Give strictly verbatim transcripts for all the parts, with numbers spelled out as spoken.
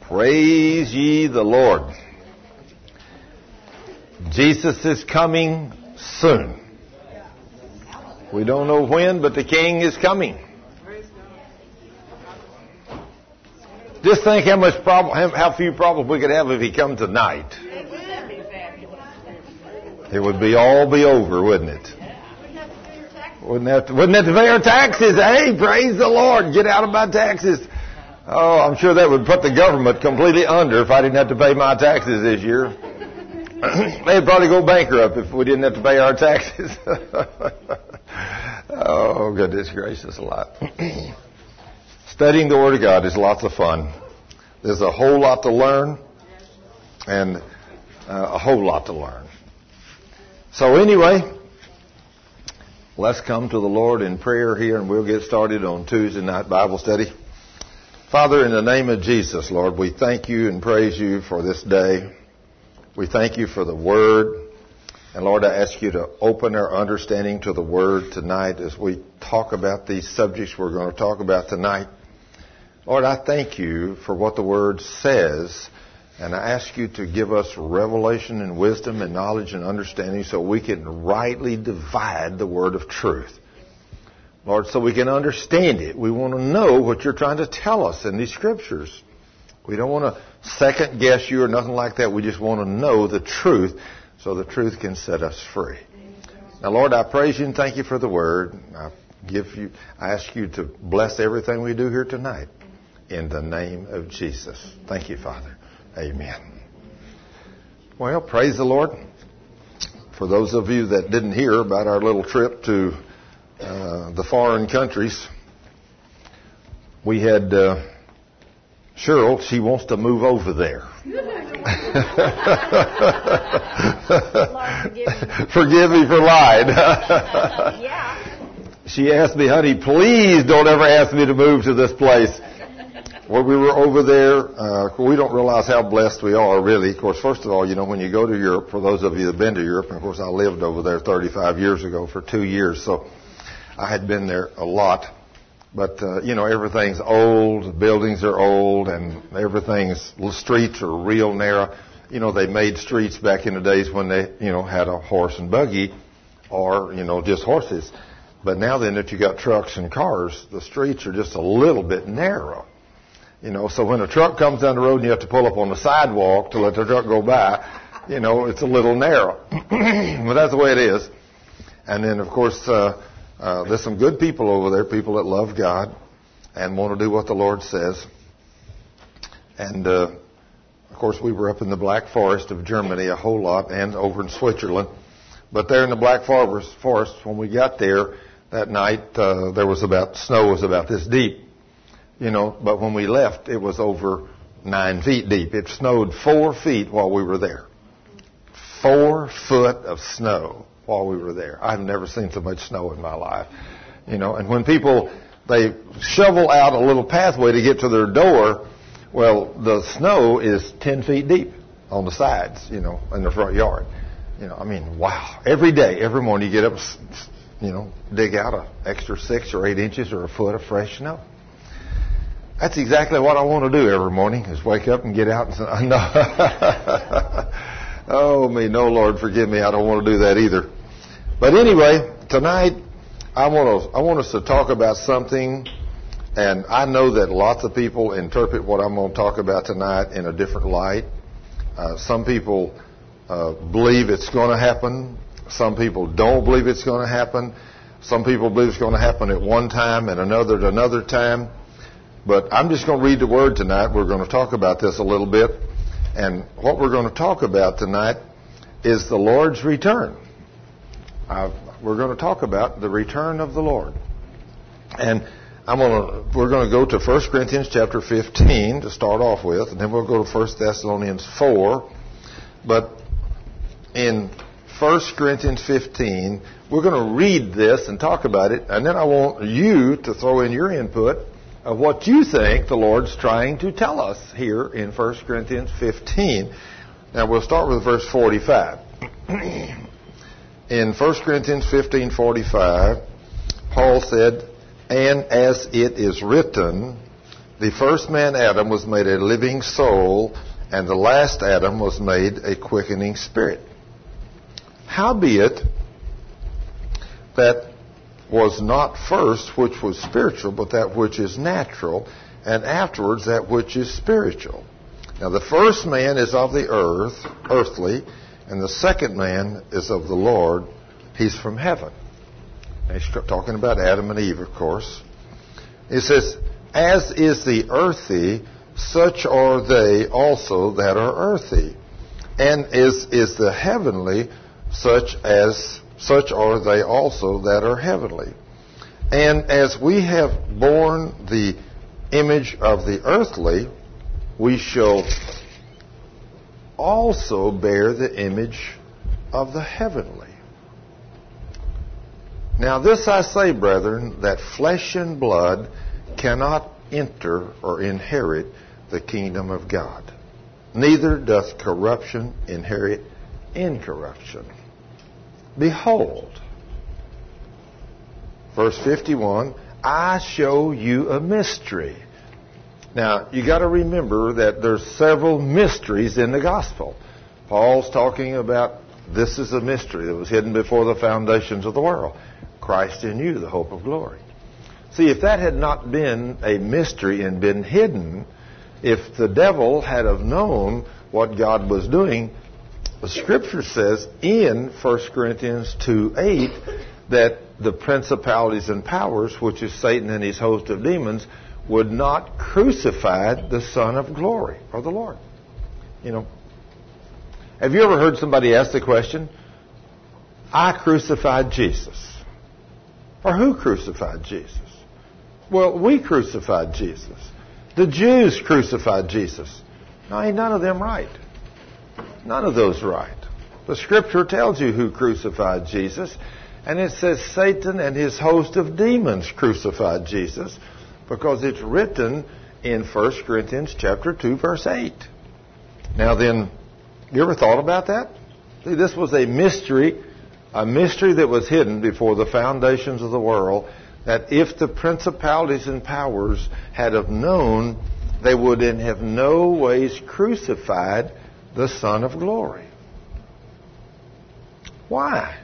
Praise ye the Lord. Jesus is coming soon. We don't know when, but the King is coming. Just think how much problem, how few problems we could have if he come tonight. It would be all be over, wouldn't it? Wouldn't have to, wouldn't have to pay our taxes. Hey, praise the Lord. Get out of my taxes. Oh, I'm sure that would put the government completely under if I didn't have to pay my taxes this year. They'd probably go bankrupt if we didn't have to pay our taxes. Oh, goodness gracious alive. Studying the Word of God is lots of fun. There's a whole lot to learn and uh, a whole lot to learn. So anyway, let's come to the Lord in prayer here, and we'll get started on Tuesday night Bible study. Father, in the name of Jesus, Lord, we thank you and praise you for this day. We thank you for the Word. And Lord, I ask you to open our understanding to the Word tonight as we talk about these subjects we're going to talk about tonight. Lord, I thank you for what the Word says, and I ask you to give us revelation and wisdom and knowledge and understanding so we can rightly divide the Word of truth. Lord, so we can understand it. We want to know what you're trying to tell us in these Scriptures. We don't want to second guess you or nothing like that. We just want to know the truth so the truth can set us free. Now, Lord, I praise you and thank you for the Word. I give you, I ask you to bless everything we do here tonight in the name of Jesus. Thank you, Father. Amen. Well, praise the Lord. For those of you that didn't hear about our little trip to uh, the foreign countries, we had uh, Cheryl. She wants to move over there. Forgive me for lying. Yeah. She asked me, honey, please don't ever ask me to move to this place. Well, we were over there. Uh, we don't realize how blessed we are, really. Of course, first of all, you know, when you go to Europe, for those of you that have been to Europe, and of course I lived over there thirty-five years ago for two years, so I had been there a lot. But, uh, you know, everything's old, buildings are old, and everything's, the streets are real narrow. You know, they made streets back in the days when they, you know, had a horse and buggy or, you know, just horses. But now then that you got trucks and cars, the streets are just a little bit narrow. You know, so when a truck comes down the road and you have to pull up on the sidewalk to let the truck go by, you know, it's a little narrow. But that's the way it is. And then, of course, uh, Uh, there's some good people over there, people that love God and want to do what the Lord says. And, uh, of course, we were up in the Black Forest of Germany a whole lot and over in Switzerland. But there in the Black Forest, forest when we got there that night, uh, there was about, snow was about this deep, you know, but when we left, it was over nine feet deep. It snowed four feet while we were there. Four foot of snow while we were there. I've never seen so much snow in my life. You know, and when people, they shovel out a little pathway to get to their door, well, the snow is ten feet deep on the sides, you know, in the front yard. You know, I mean, wow. Every day, every morning you get up, you know, dig out an extra six or eight inches or a foot of fresh snow. That's exactly what I want to do every morning, is wake up and get out and say, no. Oh, me, no, Lord, forgive me. I don't want to do that either. But anyway, tonight I want to I want us to talk about something, and I know that lots of people interpret what I'm going to talk about tonight in a different light. Uh, some people uh, believe it's going to happen. Some people don't believe it's going to happen. Some people believe it's going to happen at one time and another at another time. But I'm just going to read the Word tonight. We're going to talk about this a little bit. And what we're going to talk about tonight is the Lord's return. Uh, we're going to talk about the return of the Lord. And I'm going to, we're going to go to First Corinthians chapter fifteen to start off with, and then we'll go to First Thessalonians four. But in First Corinthians fifteen, we're going to read this and talk about it, and then I want you to throw in your input of what you think the Lord's trying to tell us here in First Corinthians fifteen. Now, we'll start with verse forty-five. In First Corinthians fifteen forty-five, Paul said, "And as it is written, the first man, Adam, was made a living soul, and the last Adam was made a quickening spirit. Howbeit, that was not first which was spiritual, but that which is natural, and afterwards that which is spiritual. Now the first man is of the earth, earthly, and the second man is of the Lord. He's from heaven. And he's talking about Adam and Eve, of course. It says, as is the earthy, such are they also that are earthy. And is, is the heavenly, such as such are they also that are heavenly. And as we have borne the image of the earthly, we shall also bear the image of the heavenly. Now this I say, brethren, that flesh and blood cannot enter or inherit the kingdom of God. Neither doth corruption inherit incorruption. Behold, verse fifty-one, I show you a mystery. Now, you got to remember that there's several mysteries in the gospel. Paul's talking about this is a mystery that was hidden before the foundations of the world. Christ in you, the hope of glory. See, if that had not been a mystery and been hidden, if the devil had have known what God was doing, the Scripture says in First Corinthians two eight that the principalities and powers, which is Satan and his host of demons, would not crucify the Son of Glory, or the Lord. You know, have you ever heard somebody ask the question, I crucified Jesus? Or who crucified Jesus? Well, we crucified Jesus. The Jews crucified Jesus. No, ain't none of them right. None of those right. The Scripture tells you who crucified Jesus, and it says Satan and his host of demons crucified Jesus, because it's written in First Corinthians chapter two, verse eight. Now then, you ever thought about that? See, this was a mystery, a mystery that was hidden before the foundations of the world, that if the principalities and powers had have known, they would in have no ways crucified the Son of Glory. Why?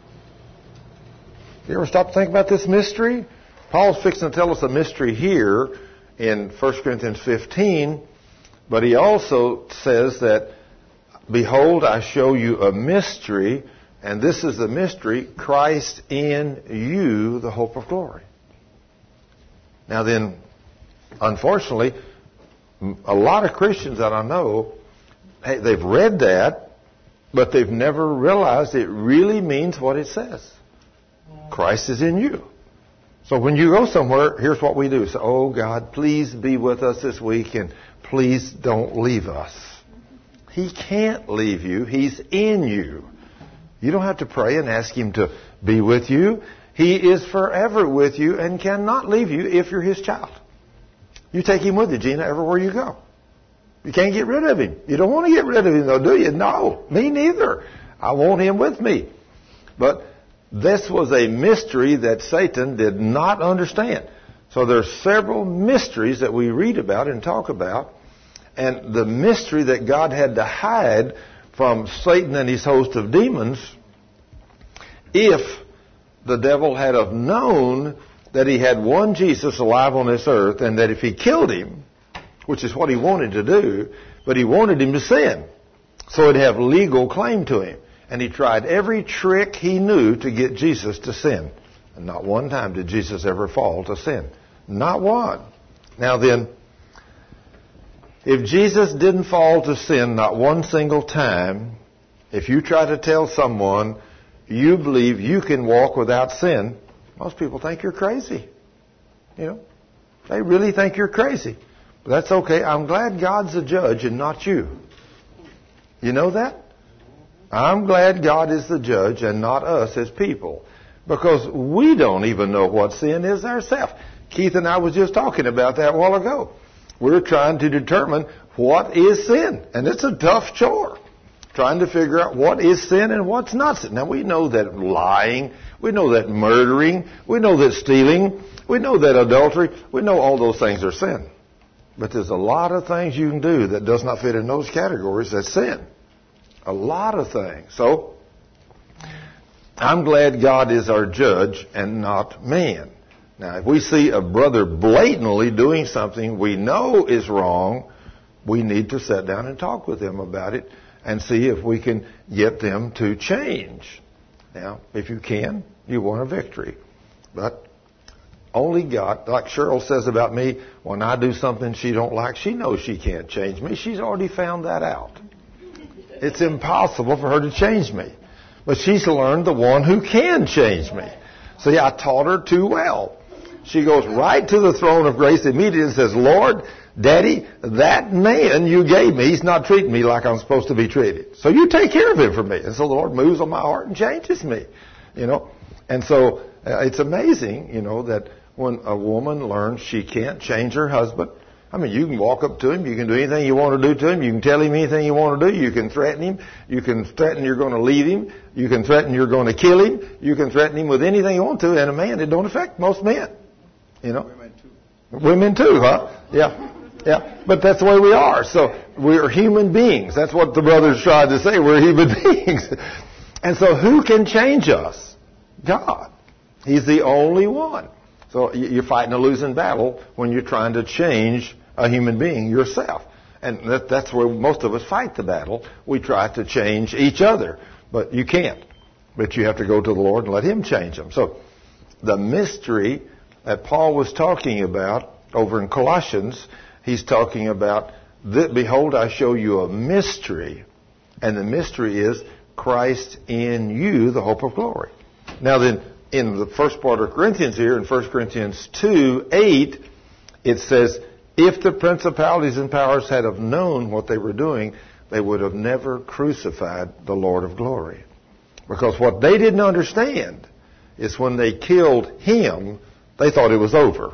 You ever stop to think about this mystery? Paul's fixing to tell us a mystery here in First Corinthians fifteen, but he also says that, behold, I show you a mystery, and this is the mystery, Christ in you, the hope of glory. Now then, unfortunately, a lot of Christians that I know, hey, they've read that, but they've never realized it really means what it says. Christ is in you. So when you go somewhere, here's what we do. Say, oh God, please be with us this week, and please don't leave us. He can't leave you. He's in you. You don't have to pray and ask Him to be with you. He is forever with you and cannot leave you if you're His child. You take Him with you, Gina, everywhere you go. You can't get rid of Him. You don't want to get rid of Him, though, do you? No, me neither. I want Him with me. But this was a mystery that Satan did not understand. So there's several mysteries that we read about and talk about. And the mystery that God had to hide from Satan and his host of demons, if the devil had have known that he had one Jesus alive on this earth, and that if he killed him, which is what he wanted to do, but he wanted him to sin, so he'd have legal claim to him. And he tried every trick he knew to get Jesus to sin. And not one time did Jesus ever fall to sin. Not one. Now then, if Jesus didn't fall to sin not one single time, if you try to tell someone you believe you can walk without sin, most people think you're crazy. You know, they really think you're crazy. But that's okay. I'm glad God's the judge and not you. You know that? I'm glad God is the judge and not us as people, because we don't even know what sin is ourselves. Keith and I was just talking about that a while ago. We're trying to determine what is sin, and it's a tough chore, trying to figure out what is sin and what's not sin. Now, we know that lying, we know that murdering, we know that stealing, we know that adultery, we know all those things are sin. But there's a lot of things you can do that does not fit in those categories. That's sin. A lot of things. So, I'm glad God is our judge and not man. Now, if we see a brother blatantly doing something we know is wrong, we need to sit down and talk with them about it and see if we can get them to change. Now, if you can, you want a victory. But only God, like Cheryl says about me, when I do something she don't like, she knows she can't change me. She's already found that out. It's impossible for her to change me. But she's learned the one who can change me. See, I taught her too well. She goes right to the throne of grace immediately and says, Lord, Daddy, that man you gave me, he's not treating me like I'm supposed to be treated. So you take care of him for me. And so the Lord moves on my heart and changes me. You know, and so uh, it's amazing, you know, that when a woman learns she can't change her husband, I mean, you can walk up to him, you can do anything you want to do to him, you can tell him anything you want to do, you can threaten him, you can threaten you're going to leave him, you can threaten you're going to kill him, you can threaten him with anything you want to, and a man, it don't affect most men. You know? Women too. Women too, huh? Yeah. Yeah. But that's the way we are. So we're human beings. That's what the brothers tried to say. We're human beings. And so who can change us? God. He's the only one. So you're fighting a losing battle when you're trying to change a human being yourself. And that, that's where most of us fight the battle. We try to change each other. But you can't. But you have to go to the Lord and let Him change them. So the mystery that Paul was talking about over in Colossians, he's talking about, behold, I show you a mystery. And the mystery is Christ in you, the hope of glory. Now then, in the first part of Corinthians here, in First Corinthians two, eight, it says, if the principalities and powers had have known what they were doing, they would have never crucified the Lord of glory. Because what they didn't understand is when they killed Him, they thought it was over.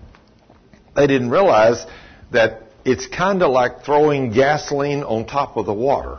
They didn't realize that it's kind of like throwing gasoline on top of the water.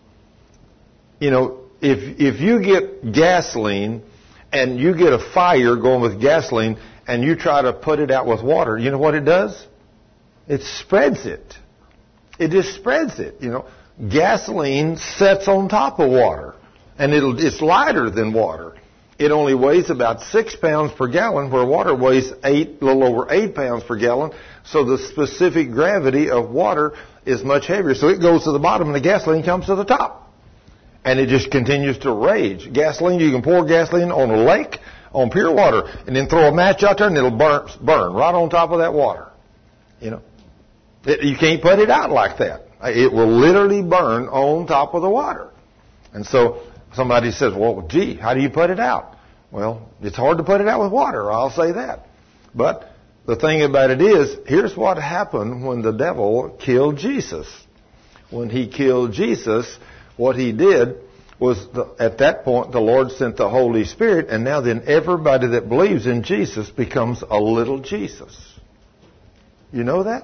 You know, if if you get gasoline and you get a fire going with gasoline and you try to put it out with water, you know what it does? It spreads it. It just spreads it, you know. Gasoline sets on top of water, and it'll it's lighter than water. It only weighs about six pounds per gallon, where water weighs eight, a little over eight pounds per gallon. So the specific gravity of water is much heavier. So it goes to the bottom, and the gasoline comes to the top. And it just continues to rage. Gasoline, you can pour gasoline on a lake, on pure water, and then throw a match out there, and it'll burn, burn right on top of that water. You know, it, you can't put it out like that. It will literally burn on top of the water. And so somebody says, well, gee, how do you put it out? Well, it's hard to put it out with water, I'll say that. But the thing about it is, here's what happened when the devil killed Jesus. When he killed Jesus, what he did was, the, at that point, the Lord sent the Holy Spirit, and now then everybody that believes in Jesus becomes a little Jesus. You know that?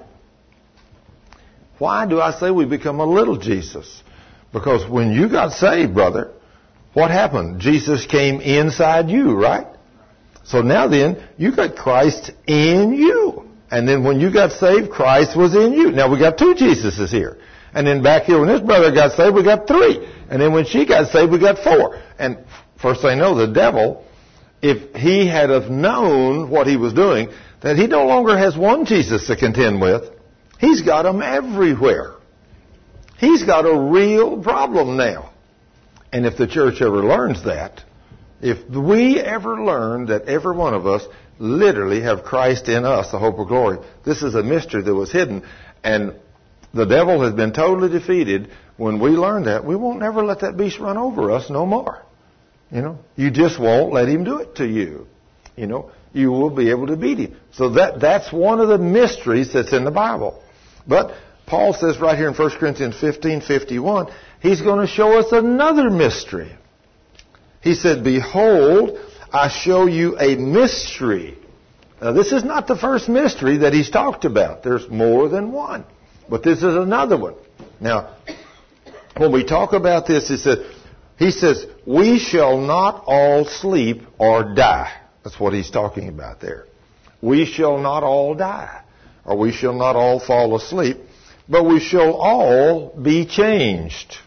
Why do I say we become a little Jesus? Because when you got saved, brother, what happened? Jesus came inside you, right? So now then, you got Christ in you. And then when you got saved, Christ was in you. Now we got two Jesuses here. And then back here when this brother got saved, we got three. And then when she got saved, we got four. And first thing I know, the devil, if he had have known what he was doing, that he no longer has one Jesus to contend with. He's got them everywhere. He's got a real problem now. And if the church ever learns that, if we ever learn that every one of us literally have Christ in us, the hope of glory, this is a mystery that was hidden. And the devil has been totally defeated. When we learn that, we won't ever let that beast run over us no more. You know, you just won't let him do it to you. You know, you will be able to beat him. So that that's one of the mysteries that's in the Bible. But Paul says right here in First Corinthians fifteen fifty-one, he's going to show us another mystery. He said, behold, I show you a mystery. Now, this is not the first mystery that he's talked about. There's more than one. But this is another one. Now, when we talk about this, he said, he says, we shall not all sleep or die. That's what he's talking about there. We shall not all die. or we shall not all fall asleep, but we shall all be changed.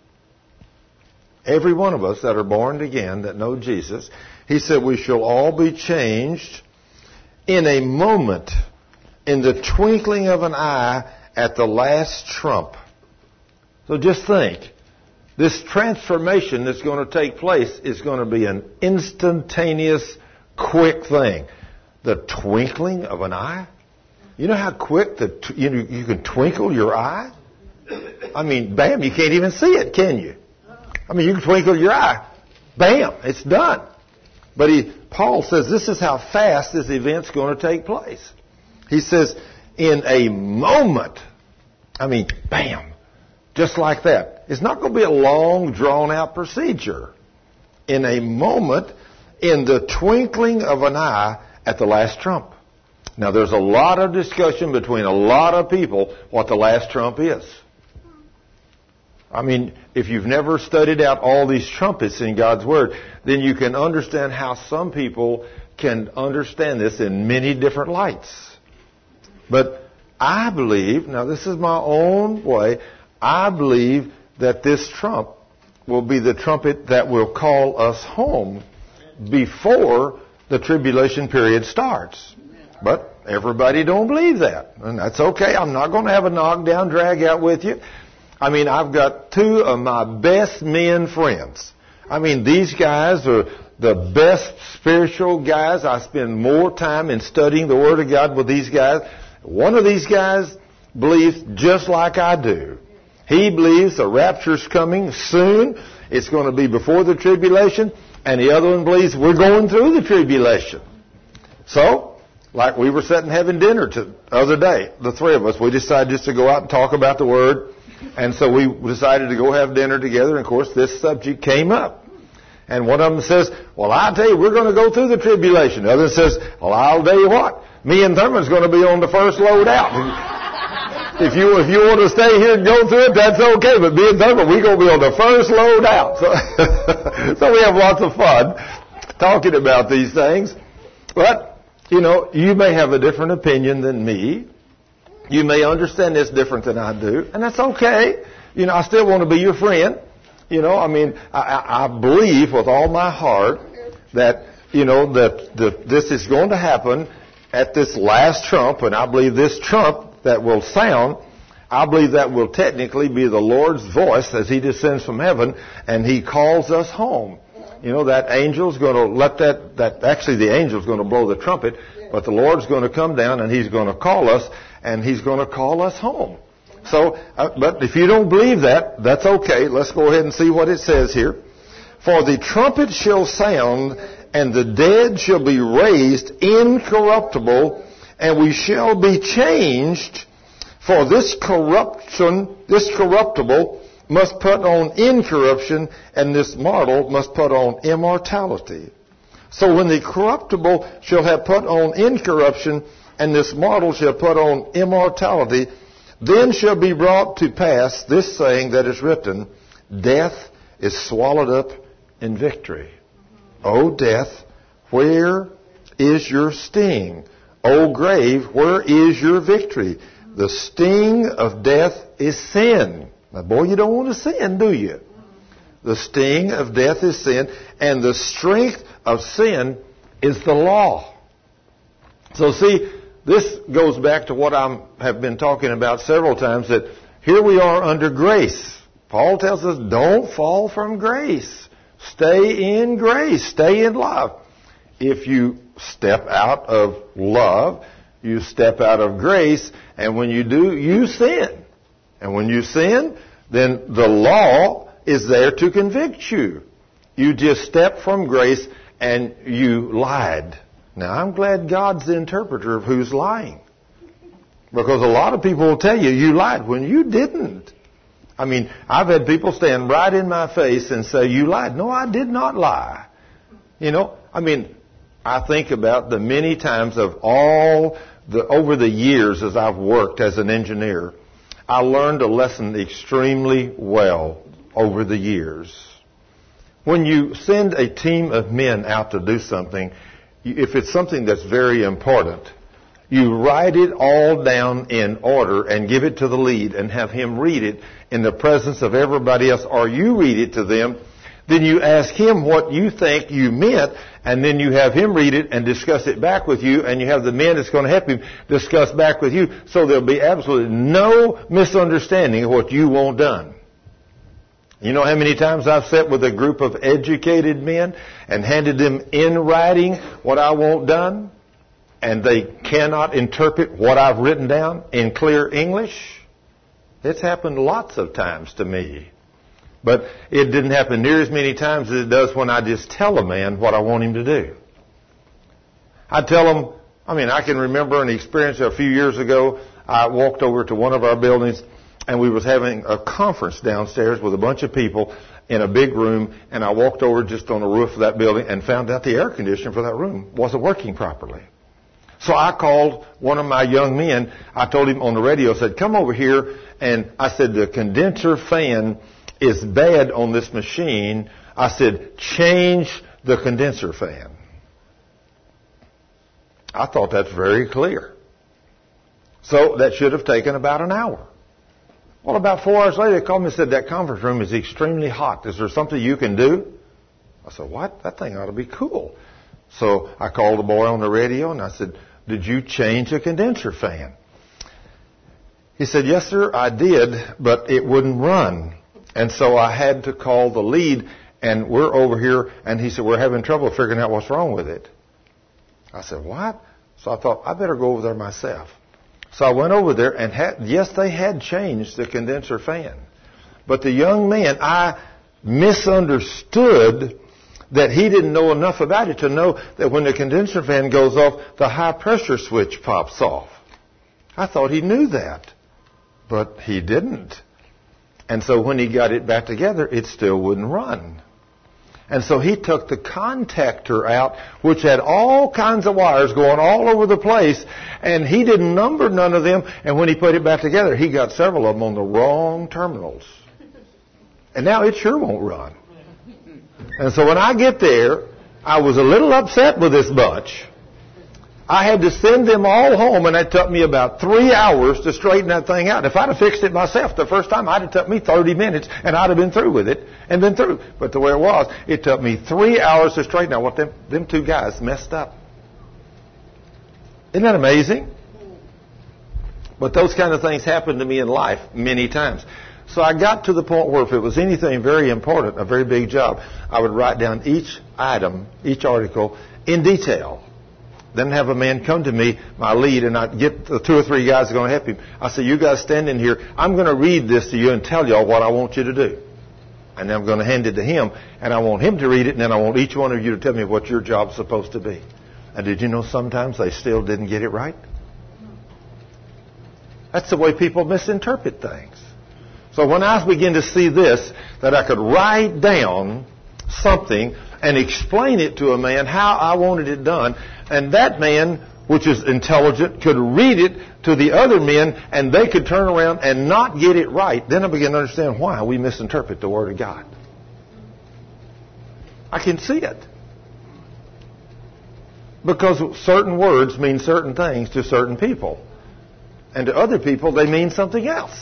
Every one of us that are born again, that know Jesus, he said we shall all be changed in a moment, in the twinkling of an eye, at the last trump. So just think, this transformation that's going to take place is going to be an instantaneous, quick thing. The twinkling of an eye? You know how quick the t- you, know, you can twinkle your eye? I mean, bam, you can't even see it, can you? I mean, you can twinkle your eye. Bam, it's done. But he, Paul says this is how fast this event's going to take place. He says, in a moment, I mean, bam, just like that. It's not going to be a long, drawn-out procedure. In a moment, in the twinkling of an eye at the last trump. Now, there's a lot of discussion between a lot of people what the last trump is. I mean, if you've never studied out all these trumpets in God's Word, then you can understand how some people can understand this in many different lights. But I believe, now this is my own way, I believe that this trump will be the trumpet that will call us home before the tribulation period starts. But everybody don't believe that. And that's okay. I'm not going to have a knockdown, drag out with you. I mean, I've got two of my best men friends. I mean, these guys are the best spiritual guys. I spend more time in studying the Word of God with these guys. One of these guys believes just like I do. He believes the rapture's coming soon. It's going to be before the tribulation. And the other one believes we're going through the tribulation. So, like we were sitting having dinner the other day, the three of us, we decided just to go out and talk about the Word. And so we decided to go have dinner together. And, of course, this subject came up. And one of them says, well, I'll tell you, we're going to go through the tribulation. The other says, well, I'll tell you what, me and Thurman's going to be on the first load out. If you if you want to stay here and go through it, that's okay. But me and Thurman, we're going to be on the first load out. So, so we have lots of fun talking about these things. But, you know, you may have a different opinion than me. You may understand this different than I do. And that's okay. You know, I still want to be your friend. You know, I mean, I, I believe with all my heart that, you know, that the, this is going to happen at this last trump. And I believe this trump that will sound, I believe that will technically be the Lord's voice as He descends from heaven and He calls us home. You know, that angel's going to let that, that actually the angel's going to blow the trumpet, but the Lord's going to come down and He's going to call us and He's going to call us home. So, uh, but if you don't believe that, that's okay. Let's go ahead and see what it says here. For the trumpet shall sound, and the dead shall be raised incorruptible, and we shall be changed. For this corruption, this corruptible, must put on incorruption, and this mortal must put on immortality. So when the corruptible shall have put on incorruption, and this mortal shall put on immortality, then shall be brought to pass this saying that is written, death is swallowed up in victory. O death, where is your sting? O grave, where is your victory? The sting of death is sin. Now, boy, you don't want to sin, do you? The sting of death is sin, and the strength of sin is the law. So see, this goes back to what I have been talking about several times, that here we are under grace. Paul tells us, don't fall from grace. Stay in grace. Stay in love. If you step out of love, you step out of grace, and when you do, you sin. And when you sin, then the law is there to convict you. You just stepped from grace and you lied. Now, I'm glad God's the interpreter of who's lying. Because a lot of people will tell you, you lied when you didn't. I mean, I've had people stand right in my face and say, you lied. No, I did not lie. You know, I mean, I think about the many times of all the, over the years as I've worked as an engineer, I learned a lesson extremely well over the years. When you send a team of men out to do something, if it's something that's very important, You write it all down in order and give it to the lead and have him read it in the presence of everybody else, or you read it to them. Then you ask him what you think you meant, and then you have him read it and discuss it back with you, and you have the men that's going to help him discuss back with you, so there'll be absolutely no misunderstanding of what you want done. You know how many times I've sat with a group of educated men and handed them in writing what I want done, and they cannot interpret what I've written down in clear English? It's happened lots of times to me. But it didn't happen near as many times as it does when I just tell a man what I want him to do. I tell him, I mean, I can remember an experience a few years ago. I walked over to one of our buildings, and we was having a conference downstairs with a bunch of people in a big room, and I walked over just on the roof of that building and found out the air conditioner for that room wasn't working properly. So I called one of my young men. I told him on the radio, said, come over here, and I said, the condenser fan is bad on this machine. I said, change the condenser fan. I thought that's very clear. So that should have taken about an hour. Well, about four hours later, they called me and said, that conference room is extremely hot. Is there something you can do? I said, what? That thing ought to be cool. So I called the boy on the radio, and I said, did you change the condenser fan? He said, yes, sir, I did, but it wouldn't run. And so I had to call the lead, and we're over here, and he said, we're having trouble figuring out what's wrong with it. I said, what? So I thought, I better go over there myself. So I went over there, and had, yes, they had changed the condenser fan. But the young man, I misunderstood that he didn't know enough about it to know that when the condenser fan goes off, the high pressure switch pops off. I thought he knew that, but he didn't. And so when he got it back together, it still wouldn't run. And so he took the contactor out, which had all kinds of wires going all over the place, and he didn't number none of them. And when he put it back together, he got several of them on the wrong terminals. And now it sure won't run. And so when I get there, I was a little upset with this bunch. I had to send them all home, and it took me about three hours to straighten that thing out. If I'd have fixed it myself the first time, I'd have took me thirty minutes, and I'd have been through with it and been through. But the way it was, it took me three hours to straighten out what them, them two guys messed up. Isn't that amazing? But those kind of things happen to me in life many times. So I got to the point where if it was anything very important, a very big job, I would write down each item, each article in detail. Then have a man come to me, my lead, and I'd get the two or three guys that are going to help him. I say, you guys stand in here. I'm going to read this to you and tell y'all what I want you to do. And then I'm going to hand it to him, and I want him to read it, and then I want each one of you to tell me what your job's supposed to be. And did you know sometimes they still didn't get it right? That's the way people misinterpret things. So when I began to see this, that I could write down something and explain it to a man how I wanted it done, and that man, which is intelligent, could read it to the other men, and they could turn around and not get it right, then I began to understand why we misinterpret the Word of God. I can see it. Because certain words mean certain things to certain people. And to other people, they mean something else.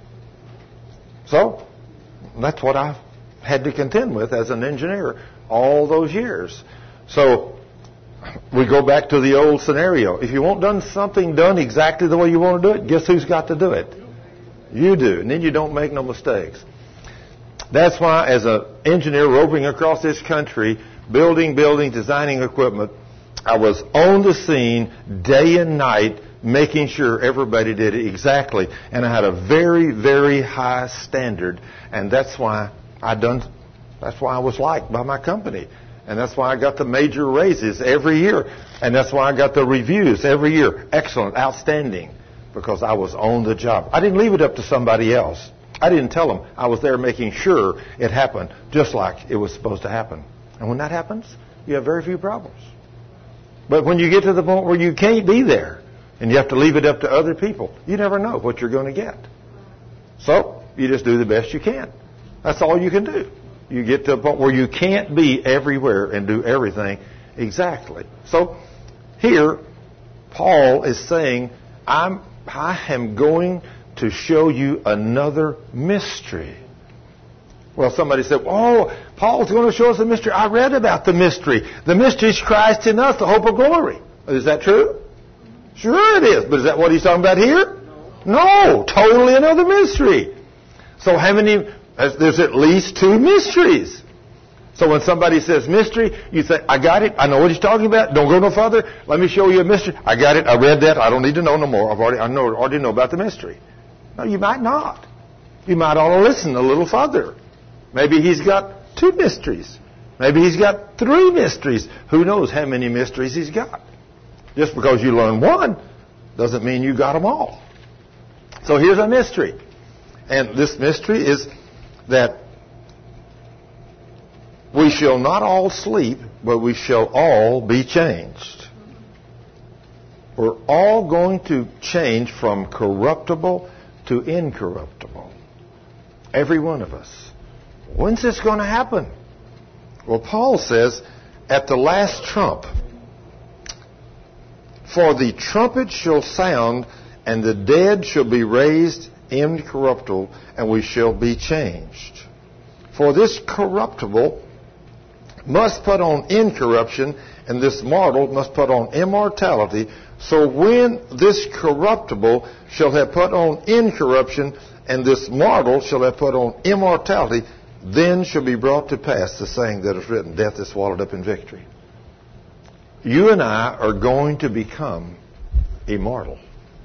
So, that's what I've had to contend with as an engineer all those years. So, we go back to the old scenario. If you want done something done exactly the way you want to do it, guess who's got to do it? You do. And then you don't make no mistakes. That's why as an engineer roving across this country, building buildings, designing equipment, I was on the scene day and night making sure everybody did it exactly. And I had a very, very high standard. And that's why I done, that's why I was liked by my company. And that's why I got the major raises every year. And that's why I got the reviews every year. Excellent, outstanding. Because I was on the job. I didn't leave it up to somebody else. I didn't tell them. I was there making sure it happened just like it was supposed to happen. And when that happens, you have very few problems. But when you get to the point where you can't be there, and you have to leave it up to other people, you never know what you're going to get. So, you just do the best you can. That's all you can do. You get to a point where you can't be everywhere and do everything exactly. So, here, Paul is saying, I'm, I am going to show you another mystery. Well, somebody said, oh, Paul's going to show us a mystery. I read about the mystery. The mystery is Christ in us, the hope of glory. Is that true? Sure it is. But is that what he's talking about here? No, totally another mystery. So how many, there's at least two mysteries. So when somebody says mystery, you say, I got it. I know what he's talking about. Don't go no further. Let me show you a mystery. I got it. I read that. I don't need to know no more. I've already, I know, already know about the mystery. No, you might not. You might ought to listen a little further. Maybe he's got two mysteries. Maybe he's got three mysteries. Who knows how many mysteries he's got? Just because you learn one doesn't mean you got them all. So here's a mystery. And this mystery is that we shall not all sleep, but we shall all be changed. We're all going to change from corruptible to incorruptible. Every one of us. When's this going to happen? Well, Paul says, at the last trump, for the trumpet shall sound, and the dead shall be raised incorruptible, and we shall be changed. For this corruptible must put on incorruption, and this mortal must put on immortality. So when this corruptible shall have put on incorruption, and this mortal shall have put on immortality, then shall be brought to pass the saying that is written, death is swallowed up in victory. You and I are going to become immortal.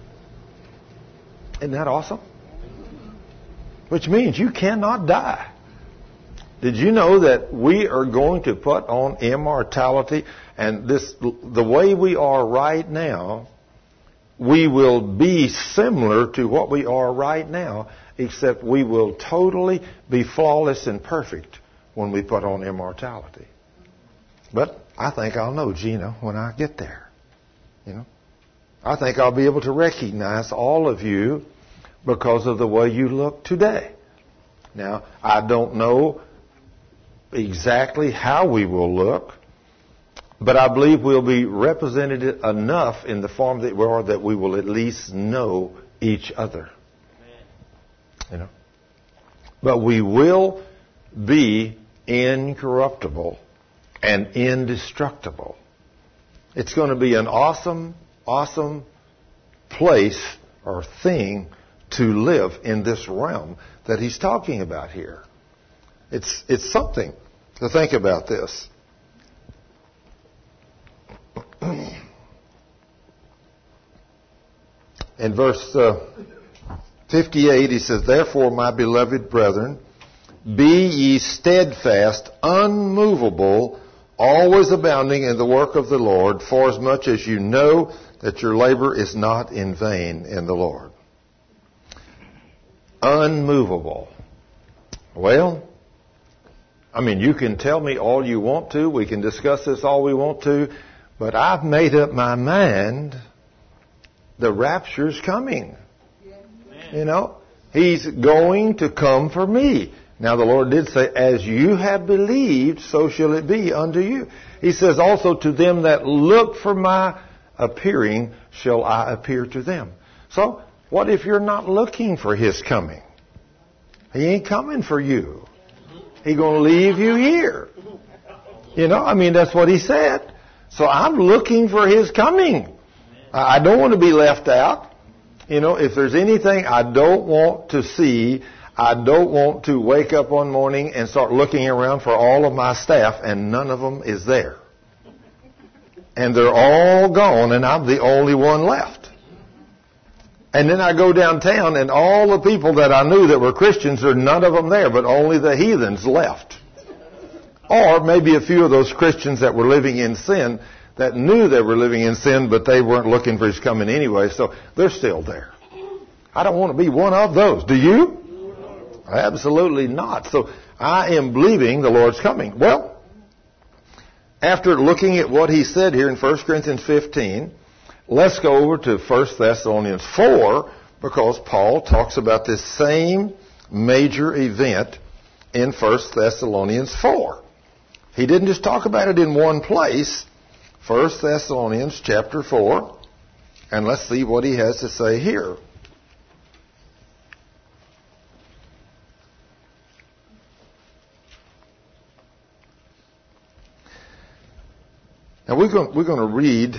Isn't that awesome? Which means you cannot die. Did you know that we are going to put on immortality? And this, the way we are right now, we will be similar to what we are right now, except we will totally be flawless and perfect when we put on immortality. But I think I'll know, Gina, when I get there. You know, I think I'll be able to recognize all of you because of the way you look today. Now, I don't know exactly how we will look, but I believe we'll be represented enough in the form that we are that we will at least know each other. You know, but we will be incorruptible and indestructible. It's going to be an awesome, awesome place or thing to live in this realm that he's talking about here. It's it's something to think about this. In verse uh, fifty-eight, he says, therefore, my beloved brethren, be ye steadfast, unmovable, always abounding in the work of the Lord, forasmuch as you know that your labor is not in vain in the Lord. Unmovable. Well, I mean, you can tell me all you want to. We can discuss this all we want to. But I've made up my mind the rapture's coming. You know, he's going to come for me. Now, the Lord did say, as you have believed, so shall it be unto you. He says also, to them that look for my appearing, shall I appear to them. So, what if you're not looking for his coming? He ain't coming for you. He's going to leave you here. You know, I mean, that's what he said. So I'm looking for his coming. I don't want to be left out. You know, if there's anything I don't want to see, I don't want to wake up one morning and start looking around for all of my staff and none of them is there. And they're all gone and I'm the only one left. And then I go downtown and all the people that I knew that were Christians, there are none of them there, but only the heathens left. Or maybe a few of those Christians that were living in sin that knew they were living in sin, but they weren't looking for his coming anyway, so they're still there. I don't want to be one of those. Do you? Absolutely not. So I am believing the Lord's coming. Well, after looking at what he said here in First Corinthians fifteen, let's go over to First Thessalonians four, because Paul talks about this same major event in First Thessalonians four. He didn't just talk about it in one place. First Thessalonians chapter four. And let's see what he has to say here. Now we're going, we're going to read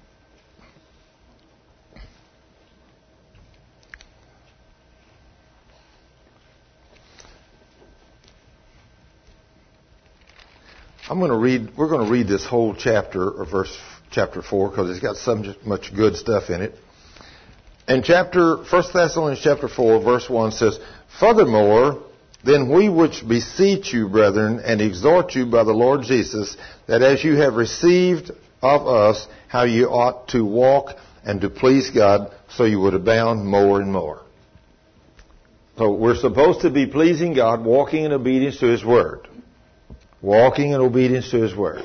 I'm going to read, we're going to read this whole chapter, or verse, chapter four, because it's got so much good stuff in it. And chapter, First Thessalonians chapter four, verse one says, "Furthermore, then we which beseech you, brethren, and exhort you by the Lord Jesus, that as you have received of us, how you ought to walk and to please God, so you would abound more and more." So we're supposed to be pleasing God, walking in obedience to His Word. Walking in obedience to His Word.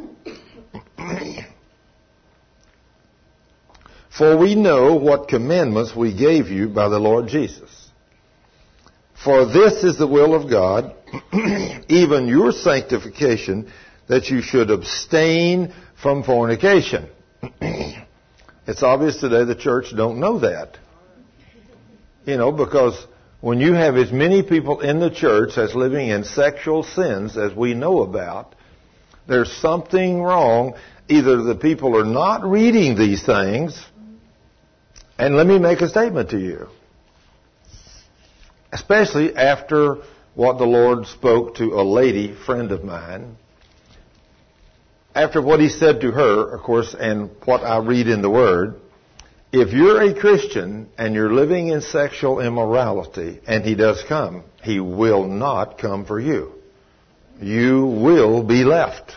"For we know what commandments we gave you by the Lord Jesus. For this is the will of God, even your sanctification, that you should abstain from fornication." It's obvious today the church don't know that. You know, because when you have as many people in the church as living in sexual sins as we know about, there's something wrong. Either the people are not reading these things, and let me make a statement to you. Especially after what the Lord spoke to a lady friend of mine. After what He said to her, of course, and what I read in the Word. If you're a Christian and you're living in sexual immorality, and He does come, He will not come for you. You will be left.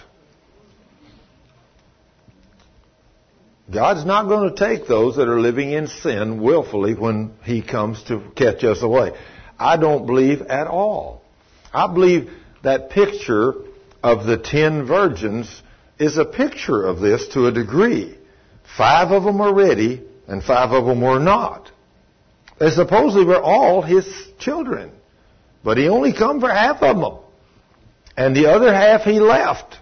God's not going to take those that are living in sin willfully when He comes to catch us away. I don't believe at all. I believe that picture of the ten virgins is a picture of this to a degree. Five of them are ready, and five of them were not. They supposedly were all His children. But He only come for half of them. And the other half He left.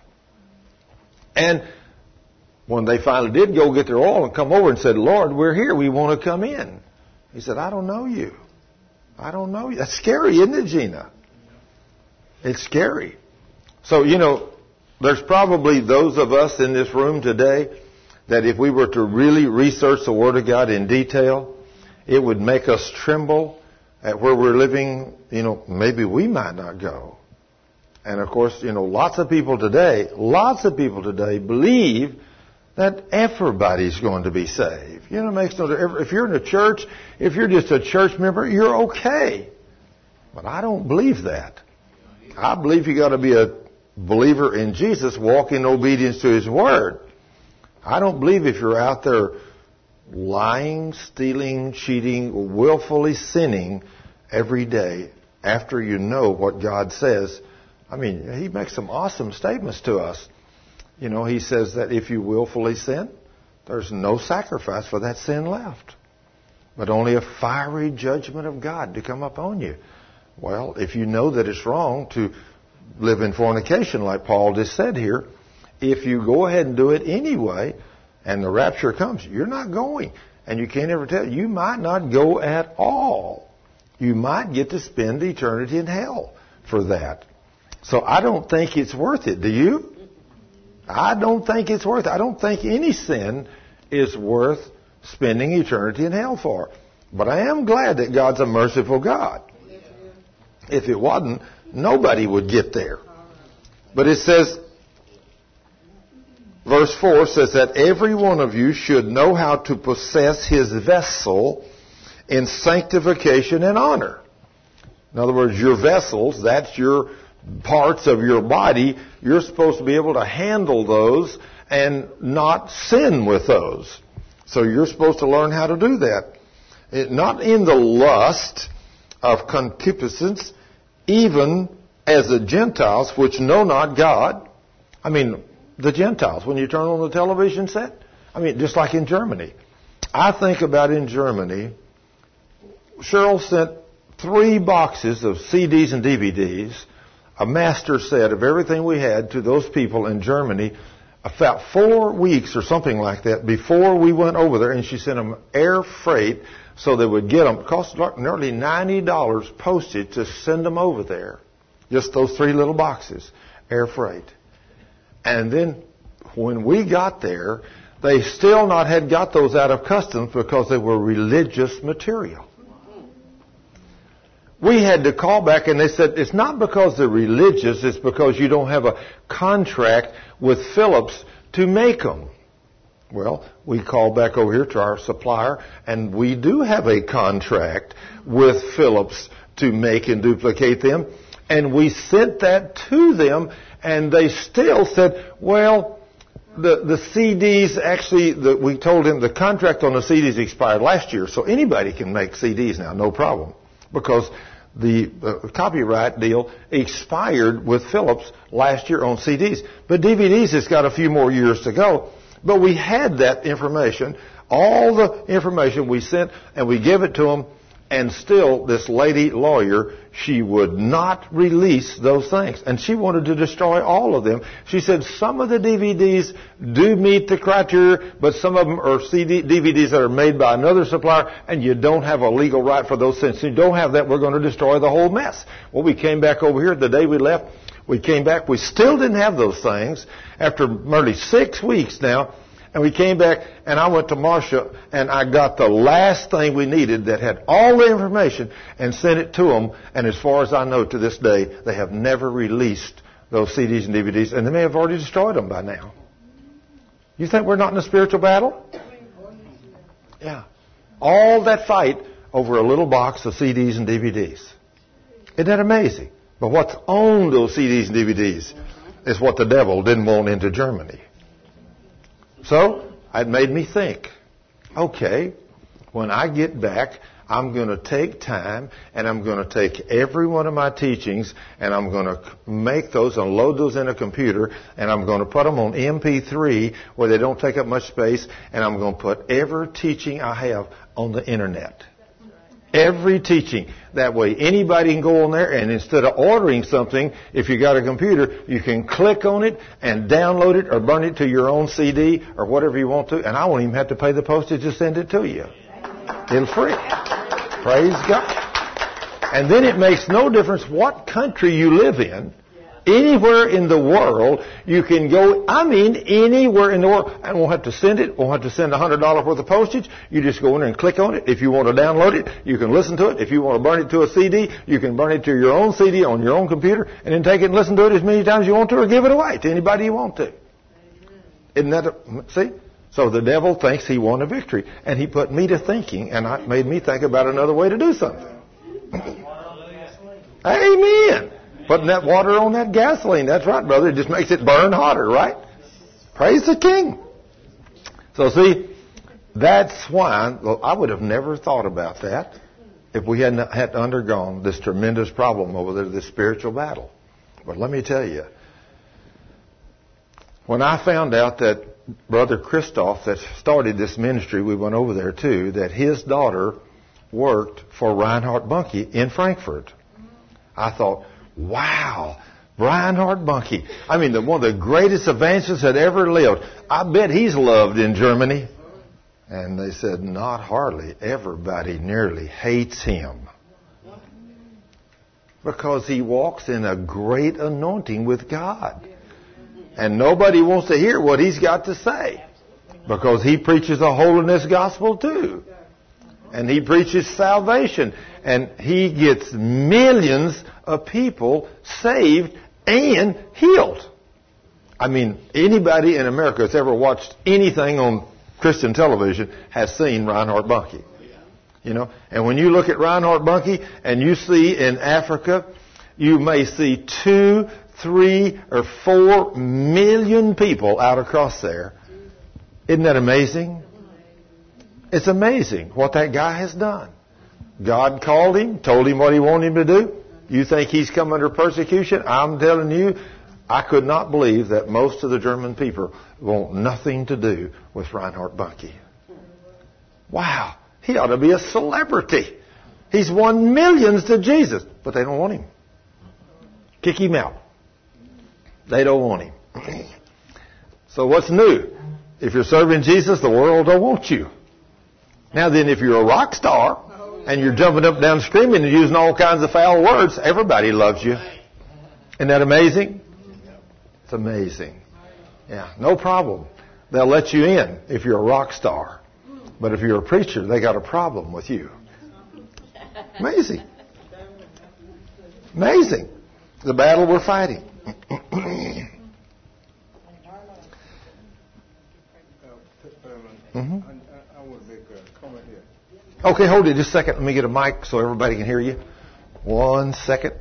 And when they finally did go get their oil and come over and said, "Lord, we're here. We want to come in." He said, "I don't know you. I don't know you." That's scary, isn't it, Gina? It's scary. So, you know, there's probably those of us in this room today that if we were to really research the Word of God in detail, it would make us tremble at where we're living. You know, maybe we might not go. And of course, you know, lots of people today, lots of people today believe that everybody's going to be saved. You know, it makes no difference. If you're in a church, if you're just a church member, you're okay. But I don't believe that. I believe you got to be a believer in Jesus, walk in obedience to His Word. I don't believe if you're out there lying, stealing, cheating, willfully sinning every day after you know what God says. I mean, He makes some awesome statements to us. You know, He says that if you willfully sin, there's no sacrifice for that sin left, but only a fiery judgment of God to come upon you. Well, if you know that it's wrong to live in fornication, like Paul just said here, if you go ahead and do it anyway, and the rapture comes, you're not going. And you can't ever tell. You might not go at all. You might get to spend eternity in hell for that. So I don't think it's worth it. Do you? I don't think it's worth it. I don't think any sin is worth spending eternity in hell for. But I am glad that God's a merciful God. If it wasn't, nobody would get there. But it says, verse four says that every one of you should know how to possess his vessel in sanctification and honor. In other words, your vessels, that's your parts of your body, you're supposed to be able to handle those and not sin with those. So you're supposed to learn how to do that. It, not in the lust of concupiscence, even as the Gentiles which know not God. I mean, the Gentiles, when you turn on the television set, I mean, just like in Germany. I think about in Germany, Cheryl sent three boxes of C Ds and D V Ds, a master set of everything we had to those people in Germany about four weeks or something like that before we went over there, and she sent them air freight so they would get them. It cost nearly ninety dollars postage to send them over there. Just those three little boxes, air freight. And then when we got there, they still not had got those out of customs because they were religious material. We had to call back, and they said, it's not because they're religious, it's because you don't have a contract with Phillips to make them. Well, we called back over here to our supplier, and we do have a contract with Phillips to make and duplicate them. And we sent that to them, and they still said, well, the, the C Ds actually, the, we told them the contract on the C Ds expired last year, so anybody can make C Ds now, no problem. Because the uh, copyright deal expired with Phillips last year on C Ds. But D V Ds has got a few more years to go. But we had that information, all the information we sent, and we gave it to them, and still this lady lawyer, she would not release those things. And she wanted to destroy all of them. She said some of the D V Ds do meet the criteria, but some of them are C D, D V Ds that are made by another supplier, and you don't have a legal right for those things. Since you don't have that, we're going to destroy the whole mess. Well, we came back over here the day we left. We came back. We still didn't have those things after nearly six weeks now. And we came back, and I went to Marcia, and I got the last thing we needed that had all the information and sent it to them. And as far as I know, to this day, they have never released those C Ds and D V Ds, and they may have already destroyed them by now. You think we're not in a spiritual battle? Yeah. All that fight over a little box of C Ds and D V Ds. Isn't that amazing? But what's on those C Ds and D V Ds is what the devil didn't want into Germany. So, it made me think, okay, when I get back, I'm going to take time, and I'm going to take every one of my teachings, and I'm going to make those and load those in a computer, and I'm going to put them on M P three where they don't take up much space, and I'm going to put every teaching I have on the internet. Every teaching. That way anybody can go on there, and instead of ordering something, if you got a computer, you can click on it and download it or burn it to your own C D or whatever you want to, and I won't even have to pay the postage to send it to you. It's free. Praise God. And then it makes no difference what country you live in. Anywhere in the world, you can go, I mean anywhere in the world, and won't have to send it, won't have to send one hundred dollars worth of postage. You just go in there and click on it. If you want to download it, you can listen to it. If you want to burn it to a C D, you can burn it to your own C D on your own computer, and then take it and listen to it as many times as you want to, or give it away to anybody you want to. Isn't that, a, see? So the devil thinks he won a victory, and he put me to thinking, and it made me think about another way to do something. Amen. Putting that water on that gasoline. That's right, brother. It just makes it burn hotter, right? Praise the King. So see, that's why well, I would have never thought about that if we hadn't had undergone this tremendous problem over there, this spiritual battle. But let me tell you, when I found out that Brother Christoph that started this ministry, we went over there too, that his daughter worked for Reinhard Bonnke in Frankfurt. I thought, wow, Reinhard Bonnke. I mean, the, one of the greatest evangelists that ever lived. I bet he's loved in Germany. And they said, not hardly. Everybody nearly hates him. Because he walks in a great anointing with God. And nobody wants to hear what he's got to say. Because he preaches a holiness gospel too. And he preaches salvation. And he gets millions of people saved and healed. I mean, anybody in America that's ever watched anything on Christian television has seen Reinhard Bonnke. You know, and when you look at Reinhard Bonnke and you see in Africa, you may see two, three, or four million people out across there. Isn't that amazing? It's amazing what that guy has done. God called him, told him what he wanted him to do. You think he's come under persecution? I'm telling you, I could not believe that most of the German people want nothing to do with Reinhard Bonnke. Wow, he ought to be a celebrity. He's won millions to Jesus, but they don't want him. Kick him out. They don't want him. So what's new? If you're serving Jesus, the world don't want you. Now then, if you're a rock star and you're jumping up and down screaming and using all kinds of foul words, everybody loves you. Isn't that amazing? It's amazing. Yeah, no problem. They'll let you in if you're a rock star. But if you're a preacher, they got a problem with you. Amazing. Amazing. The battle we're fighting. Mm-hmm. I want to make a comment here. Okay, hold it just a second. Let me get a mic so everybody can hear you. One second.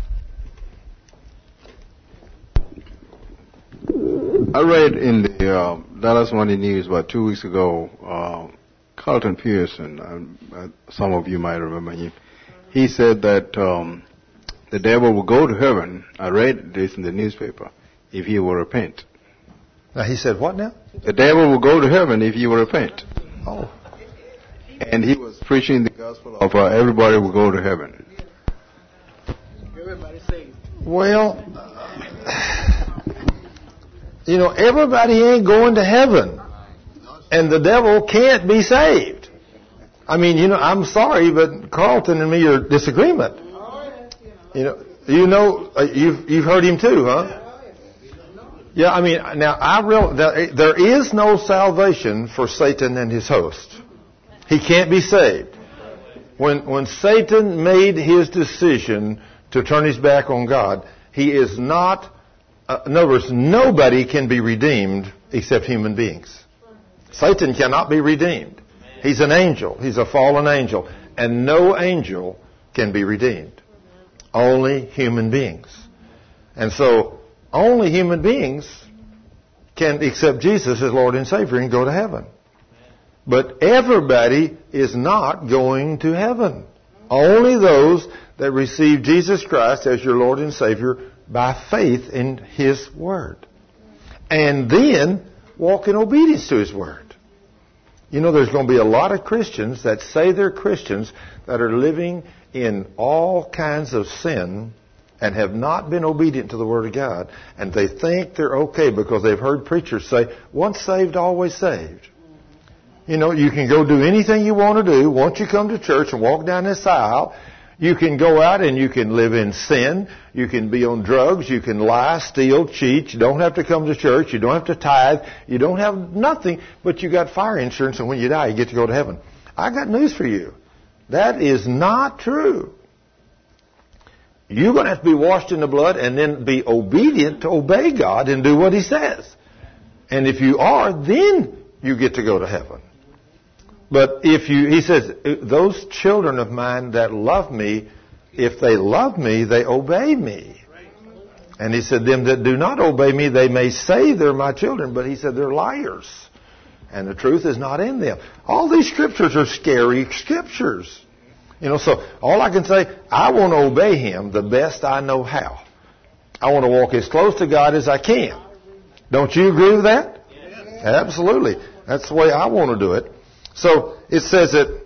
I read in the uh, Dallas Morning News about two weeks ago, uh, Carlton Pearson, uh, uh, some of you might remember him, he said that um, the devil will go to heaven, I read this in the newspaper, if he will repent. Now he said what now? The devil will go to heaven if you will repent. Oh. And he was preaching the gospel of uh, everybody will go to heaven. Everybody sing. Well, you know, everybody ain't going to heaven. And the devil can't be saved. I mean, you know, I'm sorry, but Carlton and me are disagreement. You know, you know, uh, you've you've heard him too, huh? Yeah, I mean, now I real there is no salvation for Satan and his host. He can't be saved. When when Satan made his decision to turn his back on God, he is not. Uh, in other words, nobody can be redeemed except human beings. Satan cannot be redeemed. He's an angel. He's a fallen angel, and no angel can be redeemed. Only human beings. And so, only human beings can accept Jesus as Lord and Savior and go to heaven. But everybody is not going to heaven. Only those that receive Jesus Christ as your Lord and Savior by faith in His Word. And then walk in obedience to His Word. You know, there's going to be a lot of Christians that say they're Christians that are living in all kinds of sin and have not been obedient to the Word of God. And they think they're okay because they've heard preachers say, once saved, always saved. You know, you can go do anything you want to do. Once you come to church and walk down this aisle, you can go out and you can live in sin. You can be on drugs. You can lie, steal, cheat. You don't have to come to church. You don't have to tithe. You don't have nothing, but you got fire insurance, and when you die, you get to go to heaven. I got news for you. That is not true. You're going to have to be washed in the blood and then be obedient to obey God and do what He says. And if you are, then you get to go to heaven. But if you, He says, those children of mine that love me, if they love me, they obey me. And He said, them that do not obey me, they may say they're my children, but He said they're liars. And the truth is not in them. All these scriptures are scary scriptures. You know, so all I can say, I want to obey Him the best I know how. I want to walk as close to God as I can. Don't you agree with that? Yes. Absolutely. That's the way I want to do it. So it says that,